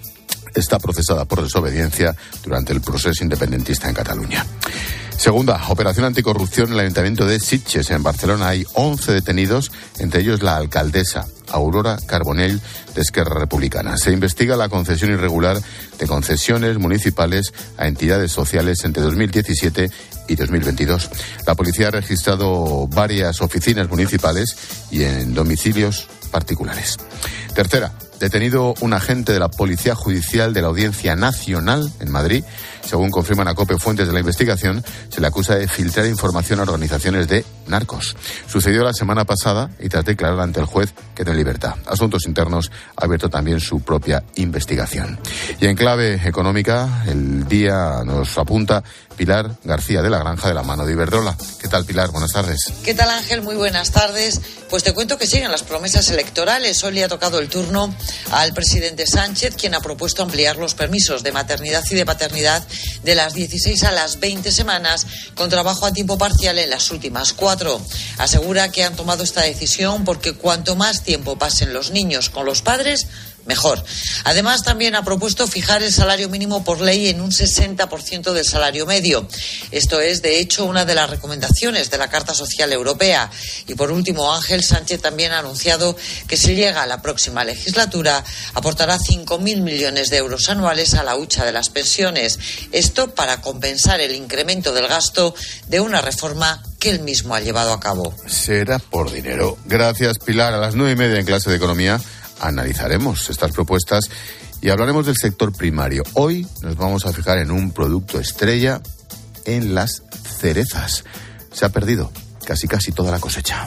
está procesada por desobediencia durante el proceso independentista en Cataluña. Segunda, operación anticorrupción en el Ayuntamiento de Sitges, en Barcelona. Hay once detenidos, entre ellos la alcaldesa Aurora Carbonell, de Esquerra Republicana. Se investiga la concesión irregular de concesiones municipales a entidades sociales entre dos mil diecisiete y dos mil veintidós. La policía ha registrado varias oficinas municipales y en domicilios particulares. Tercera, detenido un agente de la Policía Judicial de la Audiencia Nacional en Madrid. Según confirman a COPE fuentes de la investigación, se le acusa de filtrar información a organizaciones de narcos. Sucedió la semana pasada y tras declarar ante el juez quedó en libertad. Asuntos Internos ha abierto también su propia investigación. Y en clave económica, el día nos apunta Pilar García de la Granja, de la mano de Iberdrola. ¿Qué tal, Pilar? Buenas tardes. ¿Qué tal, Ángel? Muy buenas tardes. Pues te cuento que siguen las promesas electorales. Hoy le ha tocado el turno al presidente Sánchez, quien ha propuesto ampliar los permisos de maternidad y de paternidad de las dieciséis a las veinte semanas, con trabajo a tiempo parcial en las últimas cuatro. Asegura que han tomado esta decisión porque cuanto más tiempo pasen los niños con los padres, mejor. Además, también ha propuesto fijar el salario mínimo por ley en un sesenta por ciento del salario medio. Esto es, de hecho, una de las recomendaciones de la Carta Social Europea. Y por último, Ángel Sánchez también ha anunciado que si llega a la próxima legislatura aportará cinco mil millones de euros anuales a la hucha de las pensiones. Esto para compensar el incremento del gasto de una reforma que él mismo ha llevado a cabo. Será por dinero. Gracias, Pilar. A las nueve y media en clase de Economía analizaremos estas propuestas y hablaremos del sector primario. Hoy nos vamos a fijar en un producto estrella, en las cerezas. Se ha perdido casi casi toda la cosecha.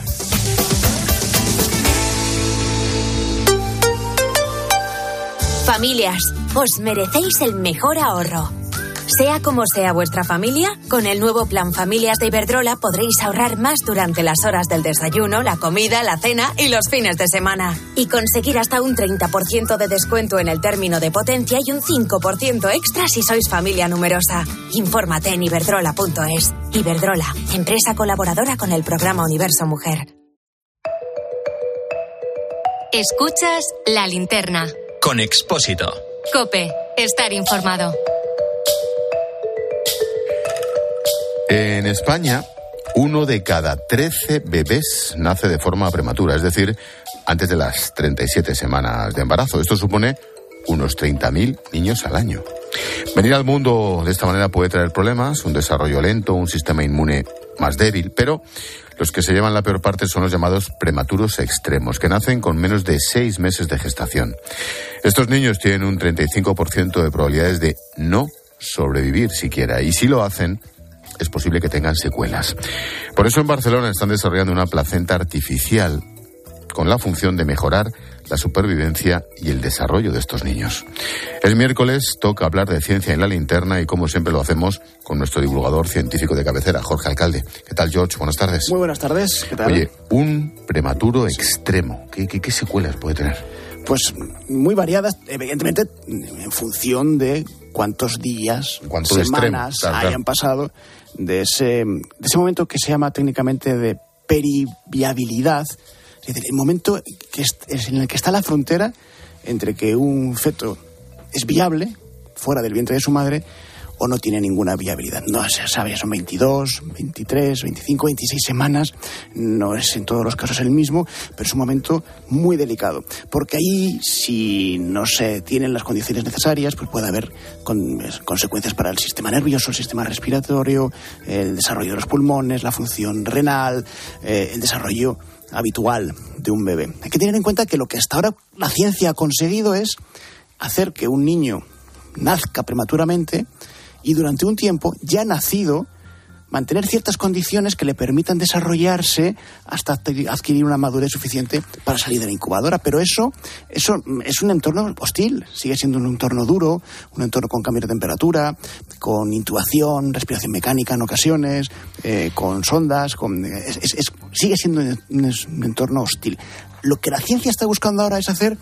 Familias, os merecéis el mejor ahorro. Sea como sea vuestra familia, con el nuevo Plan Familias de Iberdrola podréis ahorrar más durante las horas del desayuno, la comida, la cena y los fines de semana. Y conseguir hasta un treinta por ciento de descuento en el término de potencia y un cinco por ciento extra si sois familia numerosa. Infórmate en iberdrola punto es. Iberdrola, empresa colaboradora con el programa Universo Mujer. Escuchas La Linterna. Con Expósito. COPE. Estar informado. En España, uno de cada trece bebés nace de forma prematura, es decir, antes de las treinta y siete semanas de embarazo. Esto supone unos treinta mil niños al año. Venir al mundo de esta manera puede traer problemas, un desarrollo lento, un sistema inmune más débil, pero los que se llevan la peor parte son los llamados prematuros extremos, que nacen con menos de seis meses de gestación. Estos niños tienen un treinta y cinco por ciento de probabilidades de no sobrevivir siquiera, y si lo hacen, es posible que tengan secuelas. Por eso en Barcelona están desarrollando una placenta artificial con la función de mejorar la supervivencia y el desarrollo de estos niños. El miércoles toca hablar de ciencia en La Linterna y, como siempre, lo hacemos con nuestro divulgador científico de cabecera, Jorge Alcalde. ¿Qué tal, George? Buenas tardes. Muy buenas tardes. ¿Qué tal? Oye, un prematuro extremo. ¿Qué, qué, qué secuelas puede tener? Pues muy variadas, evidentemente, en función de cuántos días, ¿Cuánto semanas extremo? Claro, hayan claro. pasado de ese, de ese momento que se llama técnicamente de periviabilidad, es decir, el momento que es, es en el que está la frontera entre que un feto es viable fuera del vientre de su madre o no tiene ninguna viabilidad. No se sabe, son veintidós, veintitrés, veinticinco, veintiséis semanas, no es en todos los casos el mismo, pero es un momento muy delicado, porque ahí, si no se tienen las condiciones necesarias, pues puede haber con, consecuencias para el sistema nervioso, el sistema respiratorio, el desarrollo de los pulmones, la función renal, eh, el desarrollo habitual de un bebé. Hay que tener en cuenta que lo que hasta ahora la ciencia ha conseguido es hacer que un niño nazca prematuramente y durante un tiempo, ya nacido, mantener ciertas condiciones que le permitan desarrollarse hasta adquirir una madurez suficiente para salir de la incubadora. Pero eso, eso es un entorno hostil, sigue siendo un entorno duro, un entorno con cambio de temperatura, con intubación, respiración mecánica en ocasiones, eh, con sondas, con, es, es, es, sigue siendo un, un entorno hostil. Lo que la ciencia está buscando ahora es hacer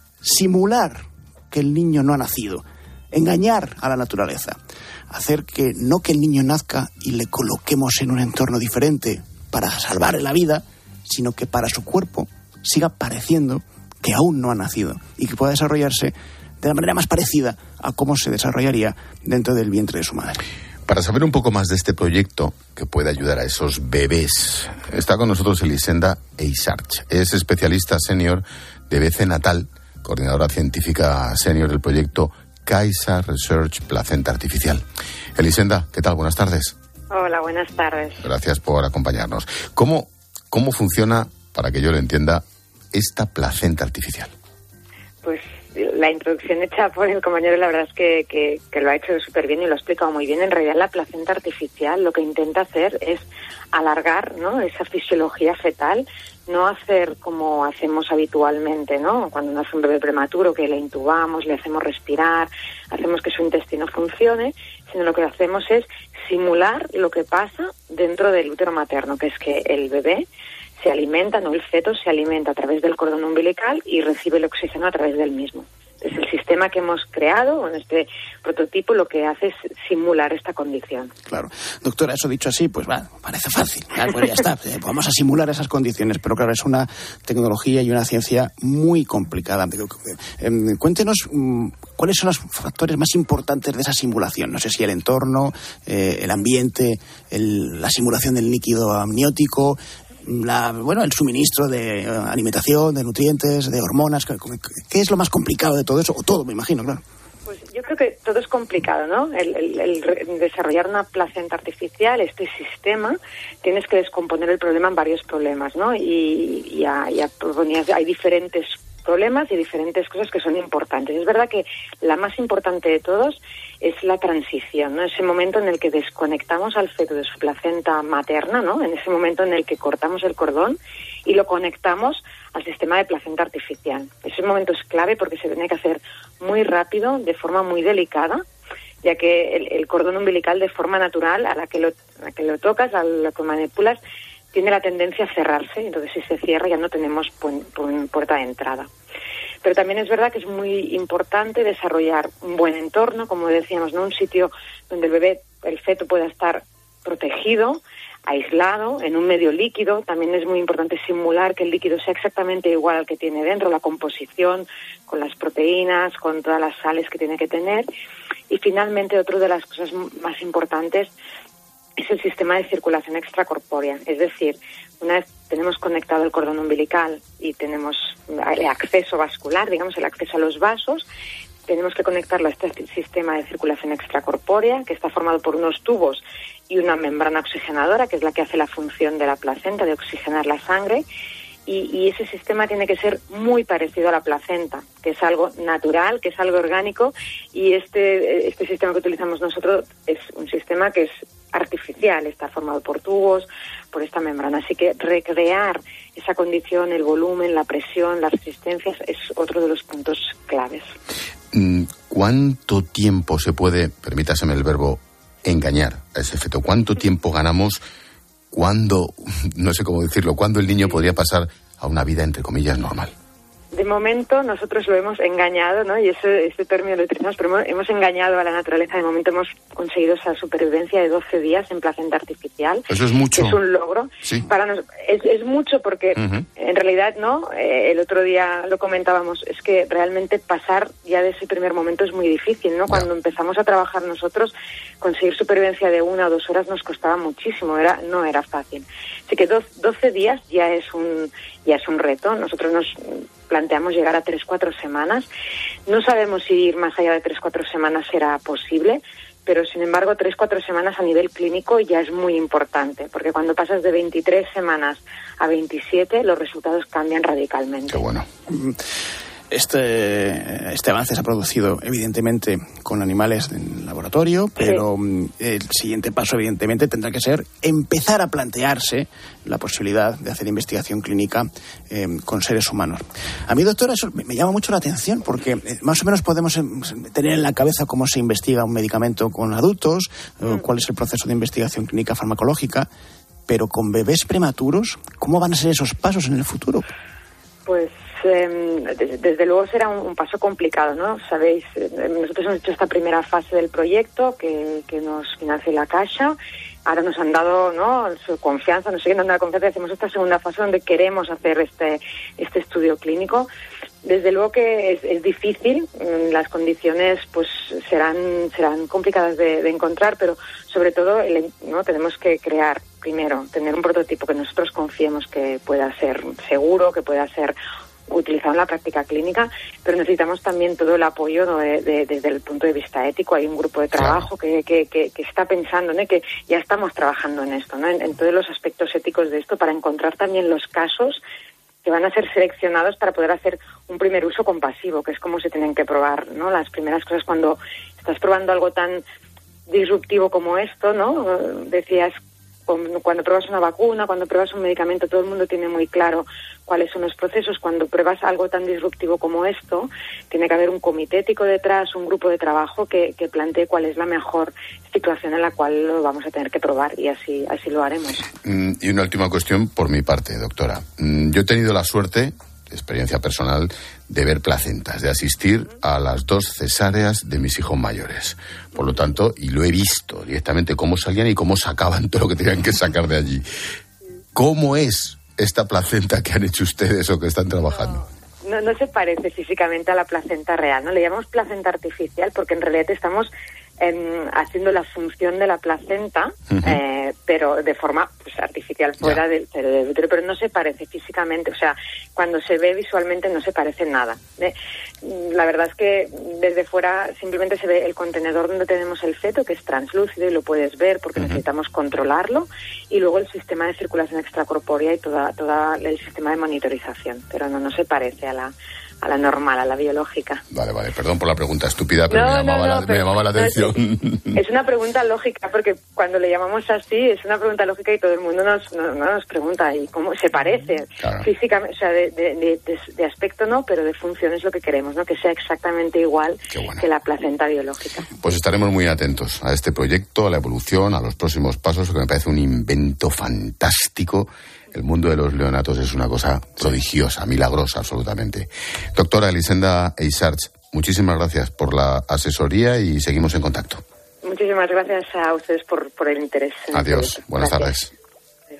simular que el niño no ha nacido, engañar a la naturaleza, hacer que no que el niño nazca y le coloquemos en un entorno diferente para salvarle la vida, sino que para su cuerpo siga pareciendo que aún no ha nacido y que pueda desarrollarse de la manera más parecida a cómo se desarrollaría dentro del vientre de su madre. Para saber un poco más de este proyecto que puede ayudar a esos bebés, está con nosotros Elisenda Eisarch. Es especialista senior de B C Natal, coordinadora científica senior del proyecto Kaiser Research Placenta Artificial. Elisenda, ¿qué tal? Buenas tardes. Hola, buenas tardes. Gracias por acompañarnos. ¿Cómo, cómo funciona, para que yo lo entienda, esta placenta artificial? Pues la introducción hecha por el compañero, la verdad es que, que, que lo ha hecho súper bien y lo ha explicado muy bien. En realidad, la placenta artificial lo que intenta hacer es alargar, ¿no?, esa fisiología fetal, no hacer como hacemos habitualmente, ¿no?, cuando nace un bebé prematuro, que le intubamos, le hacemos respirar, hacemos que su intestino funcione, sino lo que hacemos es simular lo que pasa dentro del útero materno, que es que el bebé se alimenta, no el feto, se alimenta a través del cordón umbilical y recibe el oxígeno a través del mismo. Entonces, el sistema que hemos creado, en este prototipo, lo que hace es simular esta condición. Claro. Doctora, eso dicho así, pues va, parece fácil. Claro, pues ya está. Eh, vamos a simular esas condiciones, pero claro, es una tecnología y una ciencia muy complicada. Eh, cuéntenos um, cuáles son los factores más importantes de esa simulación. No sé si el entorno, eh, el ambiente, el, la simulación del líquido amniótico, La, bueno, el suministro de uh, alimentación, de nutrientes, de hormonas. ¿Qué, ¿Qué es lo más complicado de todo eso? O todo, me imagino, claro. Pues yo creo que todo es complicado, ¿no? El, el, el desarrollar una placenta artificial, este sistema, tienes que descomponer el problema en varios problemas, ¿no? Y ya, ya hay diferentes problemas y diferentes cosas que son importantes. Es verdad que la más importante de todos es la transición, ¿no? Ese momento en el que desconectamos al feto de su placenta materna, ¿no? En ese momento en el que cortamos el cordón y lo conectamos al sistema de placenta artificial. Ese momento es clave porque se tiene que hacer muy rápido, de forma muy delicada, ya que el, el cordón umbilical, de forma natural, a la que lo, a la que lo tocas, a lo que manipulas, tiene la tendencia a cerrarse. Entonces, si se cierra, ya no tenemos pu- pu- puerta de entrada. Pero también es verdad que es muy importante desarrollar un buen entorno, como decíamos, ¿no? Un sitio donde el bebé, el feto, pueda estar protegido, aislado, en un medio líquido. También es muy importante simular que el líquido sea exactamente igual al que tiene dentro, la composición, con las proteínas, con todas las sales que tiene que tener. Y finalmente, otra de las cosas más importantes es el sistema de circulación extracorpórea. Es decir, una vez tenemos conectado el cordón umbilical y tenemos el acceso vascular, digamos, el acceso a los vasos, tenemos que conectarlo a este sistema de circulación extracorpórea, que está formado por unos tubos y una membrana oxigenadora, que es la que hace la función de la placenta, de oxigenar la sangre. Y, y ese sistema tiene que ser muy parecido a la placenta, que es algo natural, que es algo orgánico, y este, este sistema que utilizamos nosotros es un sistema que es artificial, está formado por tubos, por esta membrana. Así que recrear esa condición, el volumen, la presión, las resistencias, es otro de los puntos claves. ¿Cuánto tiempo se puede, permítaseme el verbo, engañar a ese feto? ¿Cuánto tiempo ganamos? ¿Cuándo, no sé cómo decirlo, cuándo el niño podría pasar a una vida, entre comillas, normal? De momento nosotros lo hemos engañado, ¿no? Y ese, ese término lo utilizamos, pero hemos, hemos engañado a la naturaleza. De momento hemos conseguido esa supervivencia de doce días en placenta artificial. Eso es mucho. Es un logro. Sí. Para nos, es, es mucho porque uh-huh. en realidad, ¿no? Eh, el otro día lo comentábamos, es que realmente pasar ya de ese primer momento es muy difícil, ¿no? Cuando yeah. empezamos a trabajar nosotros, conseguir supervivencia de una o dos horas nos costaba muchísimo, era no era fácil. Así que doce días ya es un ya es un reto. Nosotros nos planteamos llegar a tres, cuatro semanas. No sabemos si ir más allá de tres, cuatro semanas será posible, pero sin embargo tres, cuatro semanas a nivel clínico ya es muy importante, porque cuando pasas de veintitrés semanas a veintisiete, los resultados cambian radicalmente. Qué bueno. Este, este avance se ha producido evidentemente con animales en laboratorio, pero sí. el siguiente paso evidentemente tendrá que ser empezar a plantearse la posibilidad de hacer investigación clínica eh, con seres humanos. A mí, doctora, eso me llama mucho la atención porque eh, más o menos podemos eh, tener en la cabeza cómo se investiga un medicamento con adultos, eh, cuál es el proceso de investigación clínica farmacológica, pero con bebés prematuros, ¿cómo van a ser esos pasos en el futuro? Pues Eh, desde, desde luego será un, un paso complicado, ¿no? Sabéis, eh, nosotros hemos hecho esta primera fase del proyecto que, que nos financia la Caixa. Ahora nos han dado, ¿no?, su confianza, nos siguen dando la confianza y hacemos esta segunda fase donde queremos hacer este este estudio clínico. Desde luego que es, es difícil, las condiciones pues serán serán complicadas de, de encontrar, pero sobre todo el, no tenemos que crear primero, tener un prototipo que nosotros confiemos que pueda ser seguro, que pueda ser utilizado en la práctica clínica, pero necesitamos también todo el apoyo, ¿no?, de, de, desde el punto de vista ético. Hay un grupo de trabajo que, que, que, que está pensando, ¿no?, que ya estamos trabajando en esto, ¿no?, en, en todos los aspectos éticos de esto, para encontrar también los casos que van a ser seleccionados para poder hacer un primer uso compasivo, que es como se tienen que probar, ¿no? Las primeras cosas cuando estás probando algo tan disruptivo como esto, ¿no? Decías, cuando pruebas una vacuna, cuando pruebas un medicamento, todo el mundo tiene muy claro cuáles son los procesos. Cuando pruebas algo tan disruptivo como esto, tiene que haber un comité ético detrás, un grupo de trabajo que, que plantee cuál es la mejor situación en la cual lo vamos a tener que probar, y así, así lo haremos. Mm, y una última cuestión por mi parte, doctora. Mm, yo he tenido la suerte, experiencia personal, de ver placentas, de asistir a las dos cesáreas de mis hijos mayores. Por lo tanto, y lo he visto directamente cómo salían y cómo sacaban todo lo que tenían que sacar de allí. ¿Cómo es esta placenta que han hecho ustedes o que están trabajando? No, no, no se parece físicamente a la placenta real, ¿no? Le llamamos placenta artificial porque en realidad estamos eh, haciendo la función de la placenta, uh-huh. eh, pero de forma pues artificial fuera del, del útero, pero no se parece físicamente, o sea, cuando se ve visualmente no se parece nada. ¿eh? La verdad es que desde fuera simplemente se ve el contenedor donde tenemos el feto, que es translúcido y lo puedes ver porque uh-huh. necesitamos controlarlo, y luego el sistema de circulación extracorpórea y toda, toda el sistema de monitorización, pero no, no se parece a la a la normal, a la biológica. Vale, vale, perdón por la pregunta estúpida, pero, no, me, llamaba no, no, la, pero me llamaba la no, atención. Es, es una pregunta lógica, porque cuando le llamamos así, es una pregunta lógica y todo el mundo nos, nos, nos pregunta, ¿y cómo se parece? Claro. Físicamente, o sea, de, de, de, de aspecto no, pero de función es lo que queremos, ¿no? Que sea exactamente igual bueno. que la placenta biológica. Pues estaremos muy atentos a este proyecto, a la evolución, a los próximos pasos, que me parece un invento fantástico. El mundo de los neonatos es una cosa prodigiosa, milagrosa, absolutamente. Doctora Elisenda Eissarch, muchísimas gracias por la asesoría y seguimos en contacto. Muchísimas gracias a ustedes por, por el interés. Adiós, buenas gracias. tardes.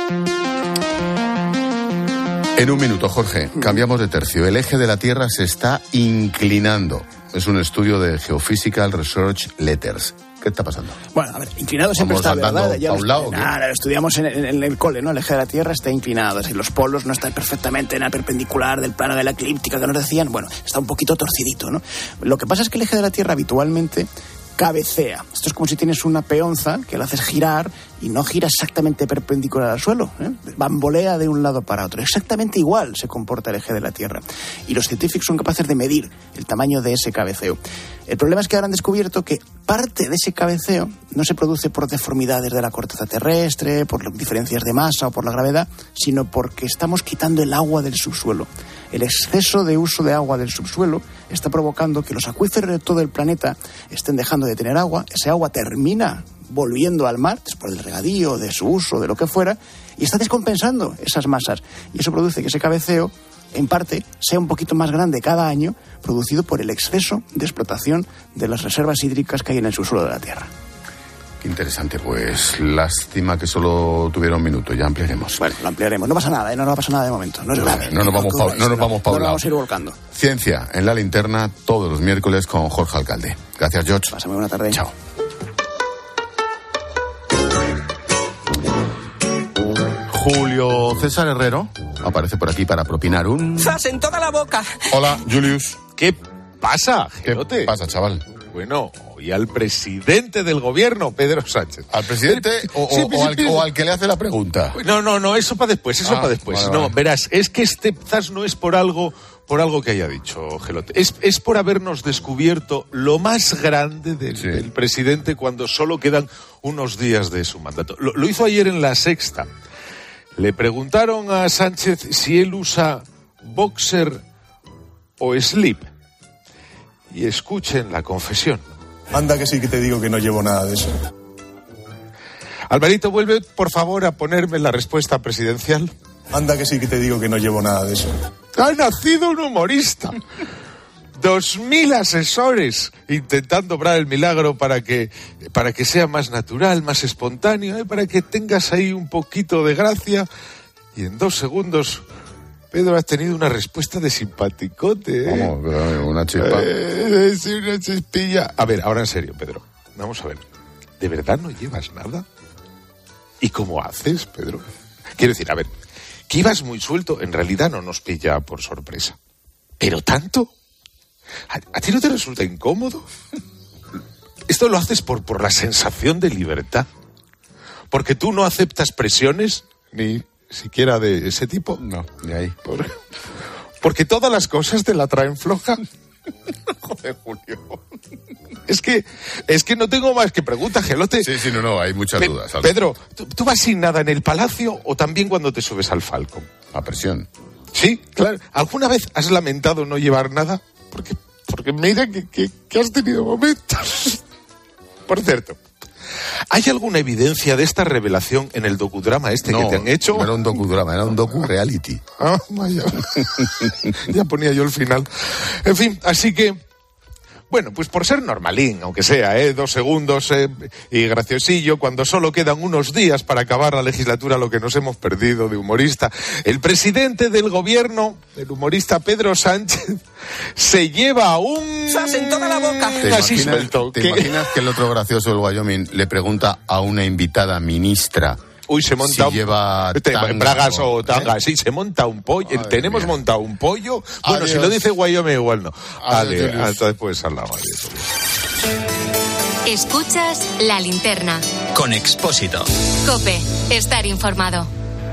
Adiós. En un minuto, Jorge, cambiamos de tercio. El eje de la Tierra se está inclinando. Es un estudio de Geophysical Research Letters. ¿Qué está pasando? Bueno, a ver, inclinado siempre está, ¿verdad? Ya a un lado, nada, lo estudiamos en, en, en el cole, ¿no? El eje de la Tierra está inclinado, es decir, los polos no están perfectamente en la perpendicular del plano de la eclíptica que nos decían, bueno, está un poquito torcidito, ¿no? Lo que pasa es que el eje de la Tierra habitualmente cabecea. Esto es como si tienes una peonza que la haces girar y no gira exactamente perpendicular al suelo, ¿eh? Bambolea de un lado para otro. Exactamente igual se comporta el eje de la Tierra. Y los científicos son capaces de medir el tamaño de ese cabeceo. El problema es que ahora han descubierto que parte de ese cabeceo no se produce por deformidades de la corteza terrestre, por diferencias de masa o por la gravedad, sino porque estamos quitando el agua del subsuelo. El exceso de uso de agua del subsuelo está provocando que los acuíferos de todo el planeta estén dejando de tener agua. Ese agua termina volviendo al mar después del regadío, de su uso, de lo que fuera, y está descompensando esas masas. Y eso produce que ese cabeceo en parte, sea un poquito más grande cada año, producido por el exceso de explotación de las reservas hídricas que hay en el subsuelo de la Tierra. Qué interesante, pues lástima que solo tuviera un minuto, ya ampliaremos. Bueno, lo ampliaremos, no pasa nada, ¿eh? no, no pasa nada de momento, no es grave. No nos vamos, pa- no nos vamos para un lado. lado. Vamos a ir volcando. Ciencia en la linterna todos los miércoles con Jorge Alcalde. Gracias, George. Pásame buena tarde. Chao. Julio César Herrero aparece por aquí para propinar un... ¡Zas en toda la boca! Hola, Julius. ¿Qué pasa, ¿Qué Gerote? pasa, chaval? Bueno, hoy al presidente del gobierno, Pedro Sánchez. ¿Al presidente o, Sí, o- sí, o al, sí. o al que le hace la pregunta? No, no, no, eso para después, eso Ah, para después. vale, no, vale. verás, es que este zas no es por algo, por algo que haya dicho Gelote. Es, es por habernos descubierto lo más grande del, Sí. del presidente cuando solo quedan unos días de su mandato. Lo, lo hizo ayer en La Sexta. Le preguntaron a Sánchez si él usa boxer o slip. Y escuchen la confesión. Anda que sí que te digo que no llevo nada de eso. Alvarito, vuelve por favor a ponerme la respuesta presidencial. Anda que sí que te digo que no llevo nada de eso. Ha nacido un humorista. Dos mil asesores intentando obrar el milagro para que, para que sea más natural, más espontáneo, ¿eh? Para que tengas ahí un poquito de gracia. Y en dos segundos, Pedro, has tenido una respuesta de simpaticote. ¿eh? Vamos, pero una chispa. Eh, sí, una chispilla. A ver, ahora en serio, Pedro. Vamos a ver. ¿De verdad no llevas nada? ¿Y cómo haces, Pedro? Quiero decir, a ver, que ibas muy suelto, en realidad no nos pilla por sorpresa. ¿Pero tanto? ¿A, a ti no te resulta incómodo? Esto lo haces por, por la sensación de libertad. Porque tú no aceptas presiones, ni siquiera de ese tipo. No, de ahí. Por, porque todas las cosas te la traen floja. Joder, Julio. Es que, es que no tengo más que preguntas, Gelote. Sí, sí, no, no, hay muchas Pe- dudas. Algo. Pedro, ¿tú, ¿tú vas sin nada en el palacio o también cuando te subes al Falcon? A presión. Sí, claro. ¿Alguna vez has lamentado no llevar nada? Porque, porque mira que, que, que has tenido momentos. Por cierto, ¿hay alguna evidencia de esta revelación en el docudrama este No, que te han hecho? no era un docudrama, era un docu-reality. Ah, vaya. Ya ponía yo el final. En fin, así que... Bueno, pues por ser normalín, aunque sea, ¿eh? Dos segundos eh, y graciosillo, cuando solo quedan unos días para acabar la legislatura, lo que nos hemos perdido de humorista. El presidente del gobierno, el humorista Pedro Sánchez, se lleva un... ¡Zas en toda la boca! ¿Te Así imaginas, suelto. ¿te ¿Qué? imaginas que el otro gracioso del Wyoming le pregunta a una invitada ministra Uy, se monta si un... lleva Te- tanga bragas o- o tanga, ¿eh? sí, se monta un pollo. Madre Tenemos mía. montado un pollo. Bueno, Adiós. si lo dice Wyoming igual no. Adiós, Vale, Julius. entonces pues al lado. Adiós. Escuchas La Linterna. Con Expósito. Cope, estar informado.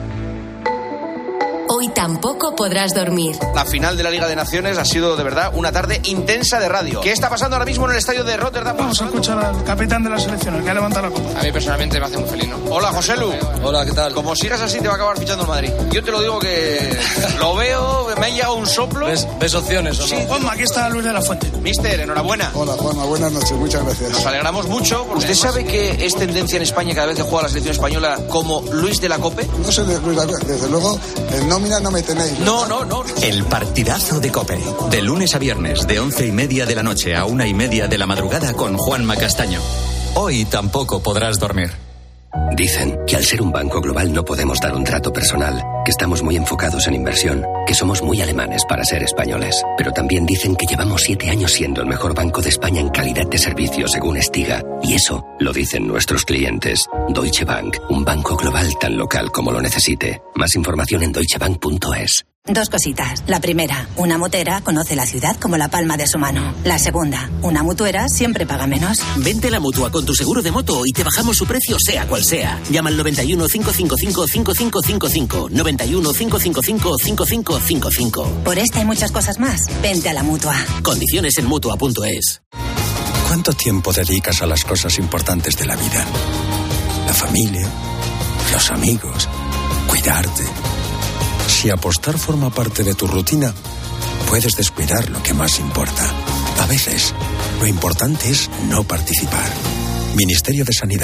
Hoy tampoco podrás dormir. La final de la Liga de Naciones ha sido de verdad una tarde intensa de radio. ¿Qué está pasando ahora mismo en el estadio de Rotterdam? Vamos a escuchar al capitán de la selección, el que ha levantado la copa. A mí personalmente me hace muy feliz, ¿no? Hola, Joselu. Hola, ¿qué tal? Como sigas así te va a acabar fichando el Madrid. Yo te lo digo que lo veo, me ha llegado un soplo. ¿Ves, ves opciones o no? Sí, Juanma, aquí está Luis de la Fuente. Mister, enhorabuena. Hola, Juanma, buenas noches, muchas gracias. Nos alegramos mucho. ¿Usted sabe que es tendencia en España cada vez que juega la selección española como Luis de la Cope? No sé, desde, desde luego, en nómina no me tenéis. No, no, no. El partidazo de COPE. De lunes a viernes, de once y media de la noche a una y media de la madrugada con Juanma Castaño. Hoy tampoco podrás dormir. Dicen que al ser un banco global no podemos dar un trato personal, que estamos muy enfocados en inversión, que somos muy alemanes para ser españoles. Pero también dicen que llevamos siete años siendo el mejor banco de España en calidad de servicio según Estiga. Y eso lo dicen nuestros clientes. Deutsche Bank, un banco global tan local como lo necesite. Más información en deutsche bank punto es. Dos cositas. La primera, una motera conoce la ciudad como la palma de su mano. La segunda, una mutuera siempre paga menos. Vente a la Mutua con tu seguro de moto y te bajamos su precio sea cual sea. Llama al noventa y uno, cinco cinco cinco, cinco cinco cinco cinco. noventa y uno, cinco cinco cinco, cinco cinco cinco cinco. Por esta y muchas cosas más, vente a la Mutua. Condiciones en mutua punto es. ¿Cuánto tiempo dedicas a las cosas importantes de la vida? La familia, los amigos, cuidarte. Si apostar forma parte de tu rutina, puedes descuidar lo que más importa. A veces, lo importante es no participar. Ministerio de Sanidad.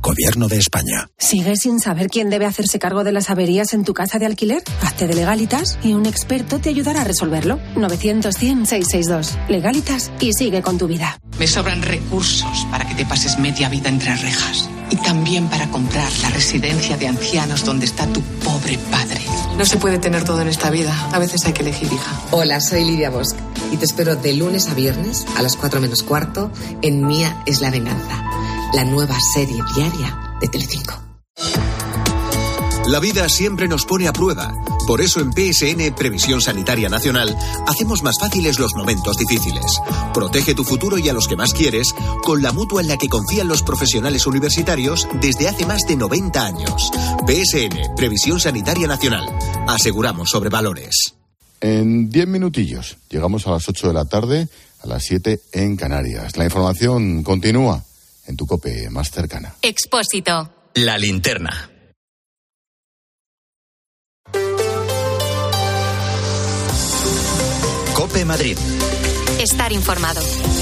Gobierno de España. ¿Sigues sin saber quién debe hacerse cargo de las averías en tu casa de alquiler? Hazte de Legalitas y un experto te ayudará a resolverlo. novecientos cien seiscientos sesenta y dos. Legalitas y sigue con tu vida. Me sobran recursos para que te pases media vida entre rejas. Y también para comprar la residencia de ancianos donde está tu pobre padre. No se puede tener todo en esta vida. A veces hay que elegir, hija. Hola, soy Lidia Bosch y te espero de lunes a viernes a las cuatro menos cuarto en Mía es la venganza, la nueva serie diaria de Telecinco. La vida siempre nos pone a prueba. Por eso en P S N Previsión Sanitaria Nacional hacemos más fáciles los momentos difíciles. Protege tu futuro y a los que más quieres con la mutua en la que confían los profesionales universitarios desde hace más de noventa años. P S N Previsión Sanitaria Nacional. Aseguramos sobre valores. En diez minutillos llegamos a las ocho de la tarde, a las siete en Canarias. La información continúa en tu COPE más cercana. Expósito. La linterna. COPE Madrid. Estar informado.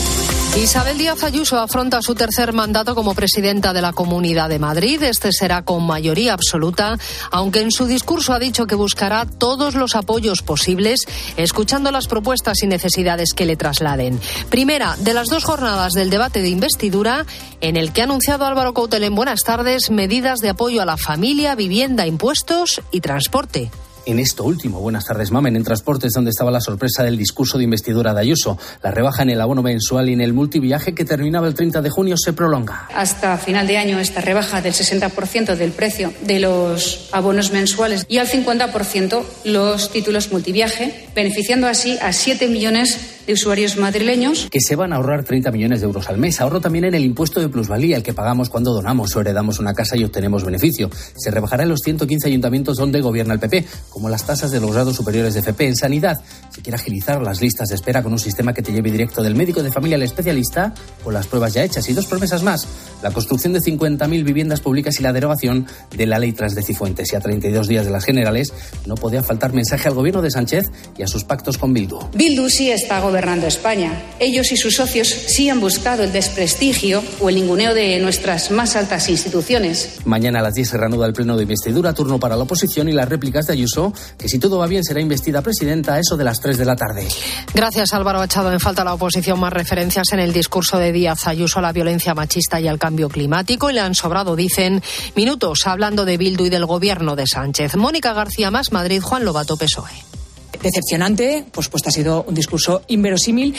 Isabel Díaz Ayuso afronta su tercer mandato como presidenta de la Comunidad de Madrid. Este será con mayoría absoluta, aunque en su discurso ha dicho que buscará todos los apoyos posibles, escuchando las propuestas y necesidades que le trasladen. Primera de las dos jornadas del debate de investidura, en el que ha anunciado Álvaro Coutel, buenas tardes, medidas de apoyo a la familia, vivienda, impuestos y transporte. En esto último, buenas tardes, Mamen, en transportes, donde estaba la sorpresa del discurso de investidura de Ayuso. La rebaja en el abono mensual y en el multiviaje que terminaba el treinta de junio se prolonga. Hasta final de año esta rebaja del sesenta por ciento del precio de los abonos mensuales y al cincuenta por ciento los títulos multiviaje, beneficiando así a siete millones de usuarios madrileños. Que se van a ahorrar treinta millones de euros al mes. Ahorro también en el impuesto de plusvalía, el que pagamos cuando donamos o heredamos una casa y obtenemos beneficio. Se rebajará en los ciento quince ayuntamientos donde gobierna el P P, como las tasas de los grados superiores de F P. En sanidad, se quiere agilizar las listas de espera con un sistema que te lleve directo del médico de familia al especialista con las pruebas ya hechas. Y dos promesas más: la construcción de cincuenta mil viviendas públicas y la derogación de la ley Tras de Cifuentes. Y a treinta y dos días de las generales no podía faltar mensaje al gobierno de Sánchez y a sus pactos con Bildu. Bildu sí está gobernando España. Ellos y sus socios sí han buscado el desprestigio o el ninguneo de nuestras más altas instituciones. Mañana a las diez se reanuda el pleno de investidura, turno para la oposición y las réplicas de Ayuso, que si todo va bien será investida presidenta a eso de las tres de la tarde. Gracias, Álvaro. Ha echado en falta la oposición más referencias en el discurso de Díaz Ayuso a la violencia machista y al cambio climático, y le han sobrado, dicen, minutos hablando de Bildu y del gobierno de Sánchez. Mónica García, Más Madrid, Juan Lobato, P S O E. Decepcionante, por supuesto ha sido un discurso inverosímil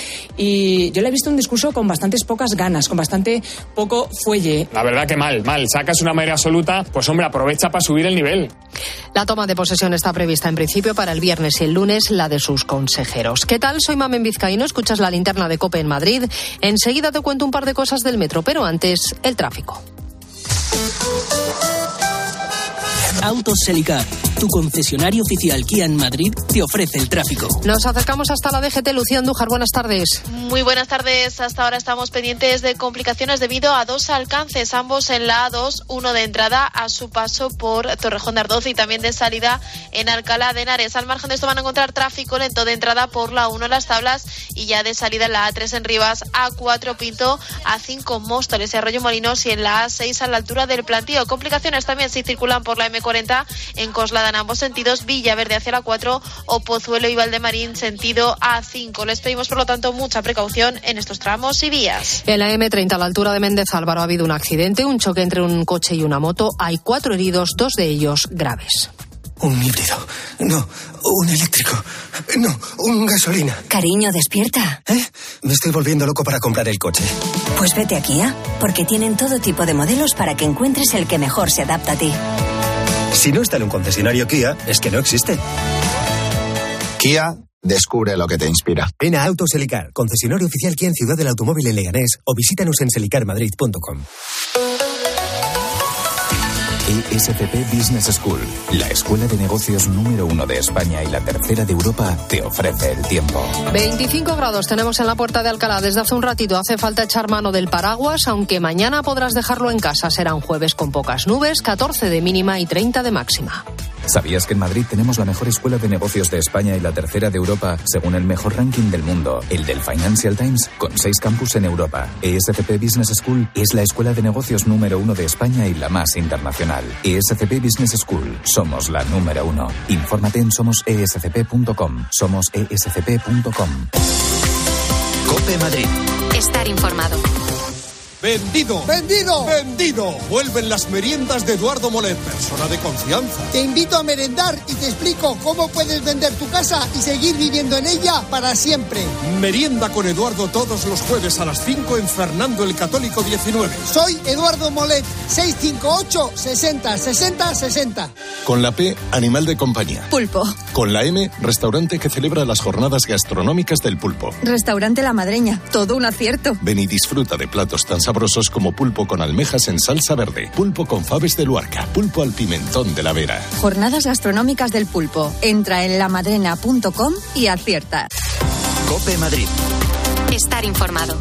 y yo le he visto un discurso con bastantes pocas ganas, con bastante poco fuelle. La verdad que mal, mal. Sacas una mayoría absoluta, pues hombre, aprovecha para subir el nivel. La toma de posesión está prevista en principio para el viernes y el lunes la de sus consejeros. ¿Qué tal? Soy Mamen Vizcaíno, escuchas la linterna de COPE en Madrid. Enseguida te cuento un par de cosas del metro, pero antes, el tráfico. Autos Selicar, tu concesionario oficial Kia en Madrid, te ofrece el tráfico. Nos acercamos hasta la D G T. Lucía Andújar, buenas tardes. Muy buenas tardes. Hasta ahora estamos pendientes de complicaciones debido a dos alcances, ambos en la A dos, uno de entrada a su paso por Torrejón de Ardoz y también de salida en Alcalá de Henares. Al margen de esto van a encontrar tráfico lento de entrada por la uno en Las Tablas y ya de salida en la A tres en Rivas, A cuatro Pinto, A cinco Móstoles y Arroyo Molinos y en la A seis a la altura del Plantío. Complicaciones también si circulan por la M cuarenta en Coslada en ambos sentidos, Villaverde hacia la cuatro o Pozuelo y Valdemarín sentido A cinco. Les pedimos por lo tanto mucha precaución en estos tramos y vías. En la M treinta a la altura de Méndez Álvaro ha habido un accidente, un choque entre un coche y una moto. Hay cuatro heridos, dos de ellos graves. Un híbrido, no, un eléctrico, no, un gasolina. Cariño, despierta. ¿Eh? Me estoy volviendo loco para comprar el coche. Pues vete a Kia, porque tienen todo tipo de modelos para que encuentres el que mejor se adapta a ti. Si no está en un concesionario Kia, es que no existe. Kia, descubre lo que te inspira. Ven a Autos Selicar, concesionario oficial Kia en Ciudad del Automóvil en Leganés, o visítanos en selicar madrid punto com. E S F P Business School, la escuela de negocios número uno de España y la tercera de Europa, te ofrece el tiempo. veinticinco grados tenemos en la Puerta de Alcalá. Desde hace un ratito hace falta echar mano del paraguas, aunque mañana podrás dejarlo en casa. Será un jueves con pocas nubes, catorce de mínima y treinta de máxima. ¿Sabías que en Madrid tenemos la mejor escuela de negocios de España y la tercera de Europa, según el mejor ranking del mundo, el del Financial Times, con seis campus en Europa? E S C P Business School es la escuela de negocios número uno de España y la más internacional. E S C P Business School, somos la número uno. Infórmate en somos e s c p punto com. somos e s c p punto com. COPE Madrid. Estar informado. ¡Vendido! ¡Vendido! ¡Vendido! Vuelven las meriendas de Eduardo Molet, persona de confianza. Te invito a merendar y te explico cómo puedes vender tu casa y seguir viviendo en ella para siempre. Merienda con Eduardo todos los jueves a las cinco en Fernando el Católico diecinueve. Soy Eduardo Molet, seis cinco ocho, sesenta, sesenta, sesenta. Con la P, animal de compañía. Pulpo. Con la M, restaurante que celebra las jornadas gastronómicas del pulpo. Restaurante La Madreña, todo un acierto. Ven y disfruta de platos tan sabrosos como pulpo con almejas en salsa verde, pulpo con faves de Luarca, pulpo al pimentón de la Vera. Jornadas gastronómicas del pulpo. Entra en lamadrena punto com y acierta. COPE Madrid. Estar informado.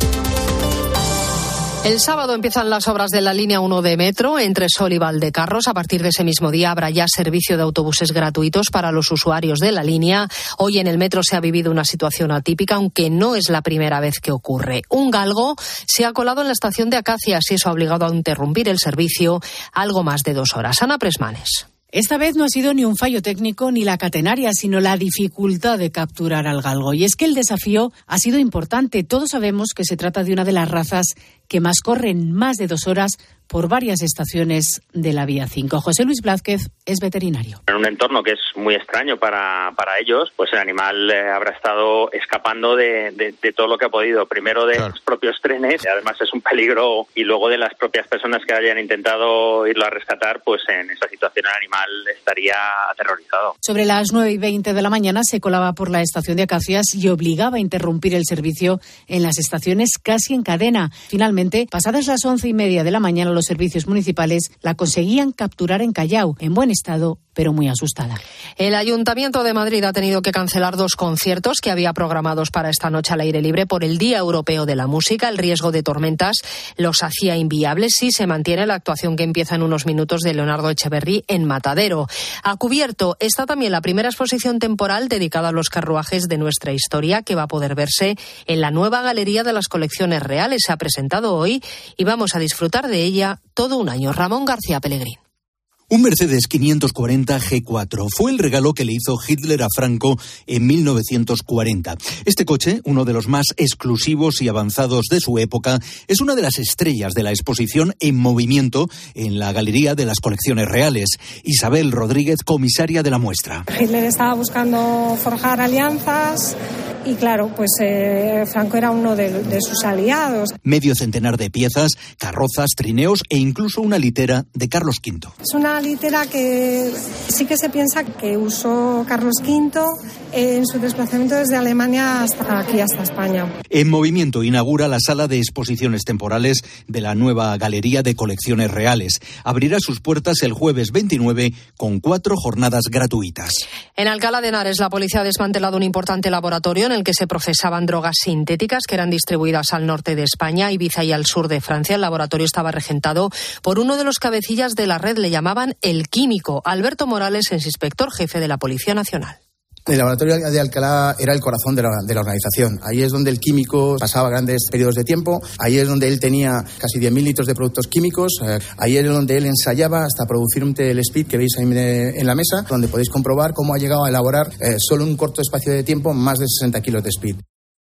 El sábado empiezan las obras de la línea uno de metro entre Sol y Valdecarros. A partir de ese mismo día habrá ya servicio de autobuses gratuitos para los usuarios de la línea. Hoy en el metro se ha vivido una situación atípica, aunque no es la primera vez que ocurre. Un galgo se ha colado en la estación de Acacias y eso ha obligado a interrumpir el servicio algo más de dos horas. Ana Presmanes. Esta vez no ha sido ni un fallo técnico ni la catenaria, sino la dificultad de capturar al galgo. Y es que el desafío ha sido importante. Todos sabemos que se trata de una de las razas que más corren, más de dos horas, por varias estaciones de la Vía cinco. José Luis Blázquez es veterinario. En un entorno que es muy extraño para, para ellos, pues el animal eh, habrá estado escapando de, de, de todo lo que ha podido. Primero de claro. los propios trenes, y además es un peligro, y luego de las propias personas que hayan intentado irlo a rescatar, pues en esa situación el animal estaría aterrorizado. Sobre las nueve y veinte de la mañana se colaba por la estación de Acacias y obligaba a interrumpir el servicio en las estaciones casi en cadena. Finalmente, pasadas las once y media de la mañana, los servicios municipales la conseguían capturar en Callao, en buen estado, pero muy asustada. El Ayuntamiento de Madrid ha tenido que cancelar dos conciertos que había programados para esta noche al aire libre por el Día Europeo de la Música. El riesgo de tormentas los hacía inviables si se mantiene la actuación que empieza en unos minutos de Leonardo Echeverrí en Matadero. A cubierto está también la primera exposición temporal dedicada a los carruajes de nuestra historia, que va a poder verse en la nueva Galería de las Colecciones Reales. Se ha presentado hoy y vamos a disfrutar de ella todo un año. Ramón García Pellegrín. Un Mercedes quinientos cuarenta G cuatro fue el regalo que le hizo Hitler a Franco en mil novecientos cuarenta. Este coche, uno de los más exclusivos y avanzados de su época, es una de las estrellas de la exposición En Movimiento en la Galería de las Colecciones Reales. Isabel Rodríguez, comisaria de la muestra. Hitler estaba buscando forjar alianzas y claro, pues eh, Franco era uno de, de sus aliados. Medio centenar de piezas, carrozas, trineos e incluso una litera de Carlos quinto. Es una litera que sí que se piensa que usó Carlos quinto en su desplazamiento desde Alemania hasta aquí, hasta España. En Movimiento inaugura la sala de exposiciones temporales de la nueva Galería de Colecciones Reales. Abrirá sus puertas el jueves veintinueve con cuatro jornadas gratuitas. En Alcalá de Henares, la policía ha desmantelado un importante laboratorio en el que se procesaban drogas sintéticas que eran distribuidas al norte de España, Ibiza y al sur de Francia. El laboratorio estaba regentado por uno de los cabecillas de la red, le llamaban el Químico. Alberto Morales es inspector jefe de la Policía Nacional. El laboratorio de Alcalá era el corazón de la, de la organización. Ahí es donde el químico pasaba grandes periodos de tiempo. Ahí es donde él tenía casi diez mil litros de productos químicos. Eh, ahí es donde él ensayaba hasta producir el speed que veis ahí en la mesa, donde podéis comprobar cómo ha llegado a elaborar eh, solo en un corto espacio de tiempo más de sesenta kilos de speed.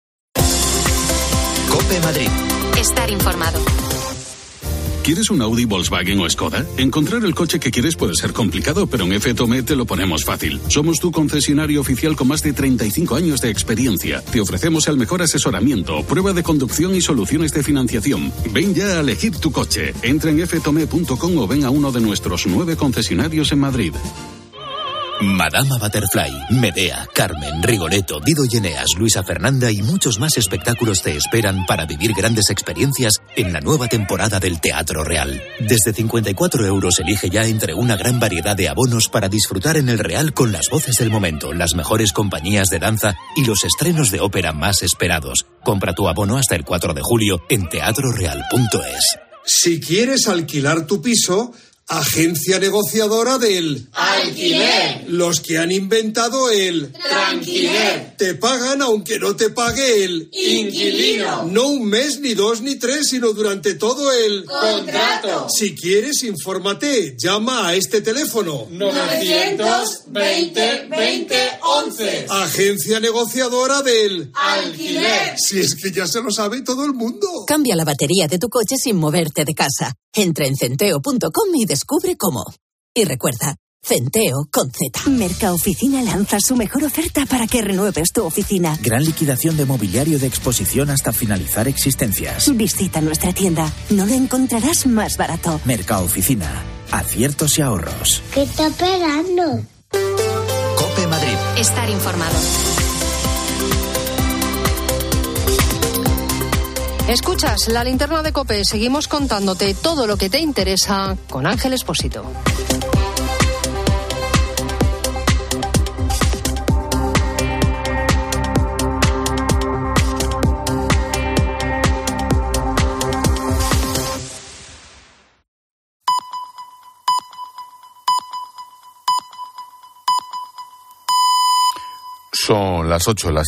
COPE Madrid. Estar informado. ¿Quieres un Audi, Volkswagen o Skoda? Encontrar el coche que quieres puede ser complicado, pero en F Tome te lo ponemos fácil. Somos tu concesionario oficial con más de treinta y cinco años de experiencia. Te ofrecemos el mejor asesoramiento, prueba de conducción y soluciones de financiación. Ven ya a elegir tu coche. Entra en f tome punto com o ven a uno de nuestros nueve concesionarios en Madrid. Madama Butterfly, Medea, Carmen, Rigoletto, Dido y Eneas, Luisa Fernanda y muchos más espectáculos te esperan para vivir grandes experiencias en la nueva temporada del Teatro Real. Desde cincuenta y cuatro euros elige ya entre una gran variedad de abonos para disfrutar en el Real con las voces del momento, las mejores compañías de danza y los estrenos de ópera más esperados. Compra tu abono hasta el cuatro de julio en teatro real punto es. Si quieres alquilar tu piso, Agencia negociadora del alquiler. Los que han inventado el tranquiler. Te pagan aunque no te pague el inquilino. No un mes, ni dos, ni tres, sino durante todo el contrato. Si quieres, infórmate. Llama a este teléfono. novecientos veinte veinte once. Agencia negociadora del alquiler. Si es que ya se lo sabe todo el mundo. Cambia la batería de tu coche sin moverte de casa. Entra en centeo punto com y descubre cómo. Y recuerda, Centeo con Z. Mercaoficina lanza su mejor oferta para que renueves tu oficina. Gran liquidación de mobiliario de exposición hasta finalizar existencias. Visita nuestra tienda. No lo encontrarás más barato. Mercaoficina. Aciertos y ahorros. ¿Qué está esperando? COPE Madrid. Estar informado. Escuchas la linterna de COPE. Seguimos contándote todo lo que te interesa con Ángel Expósito. Son las ocho, las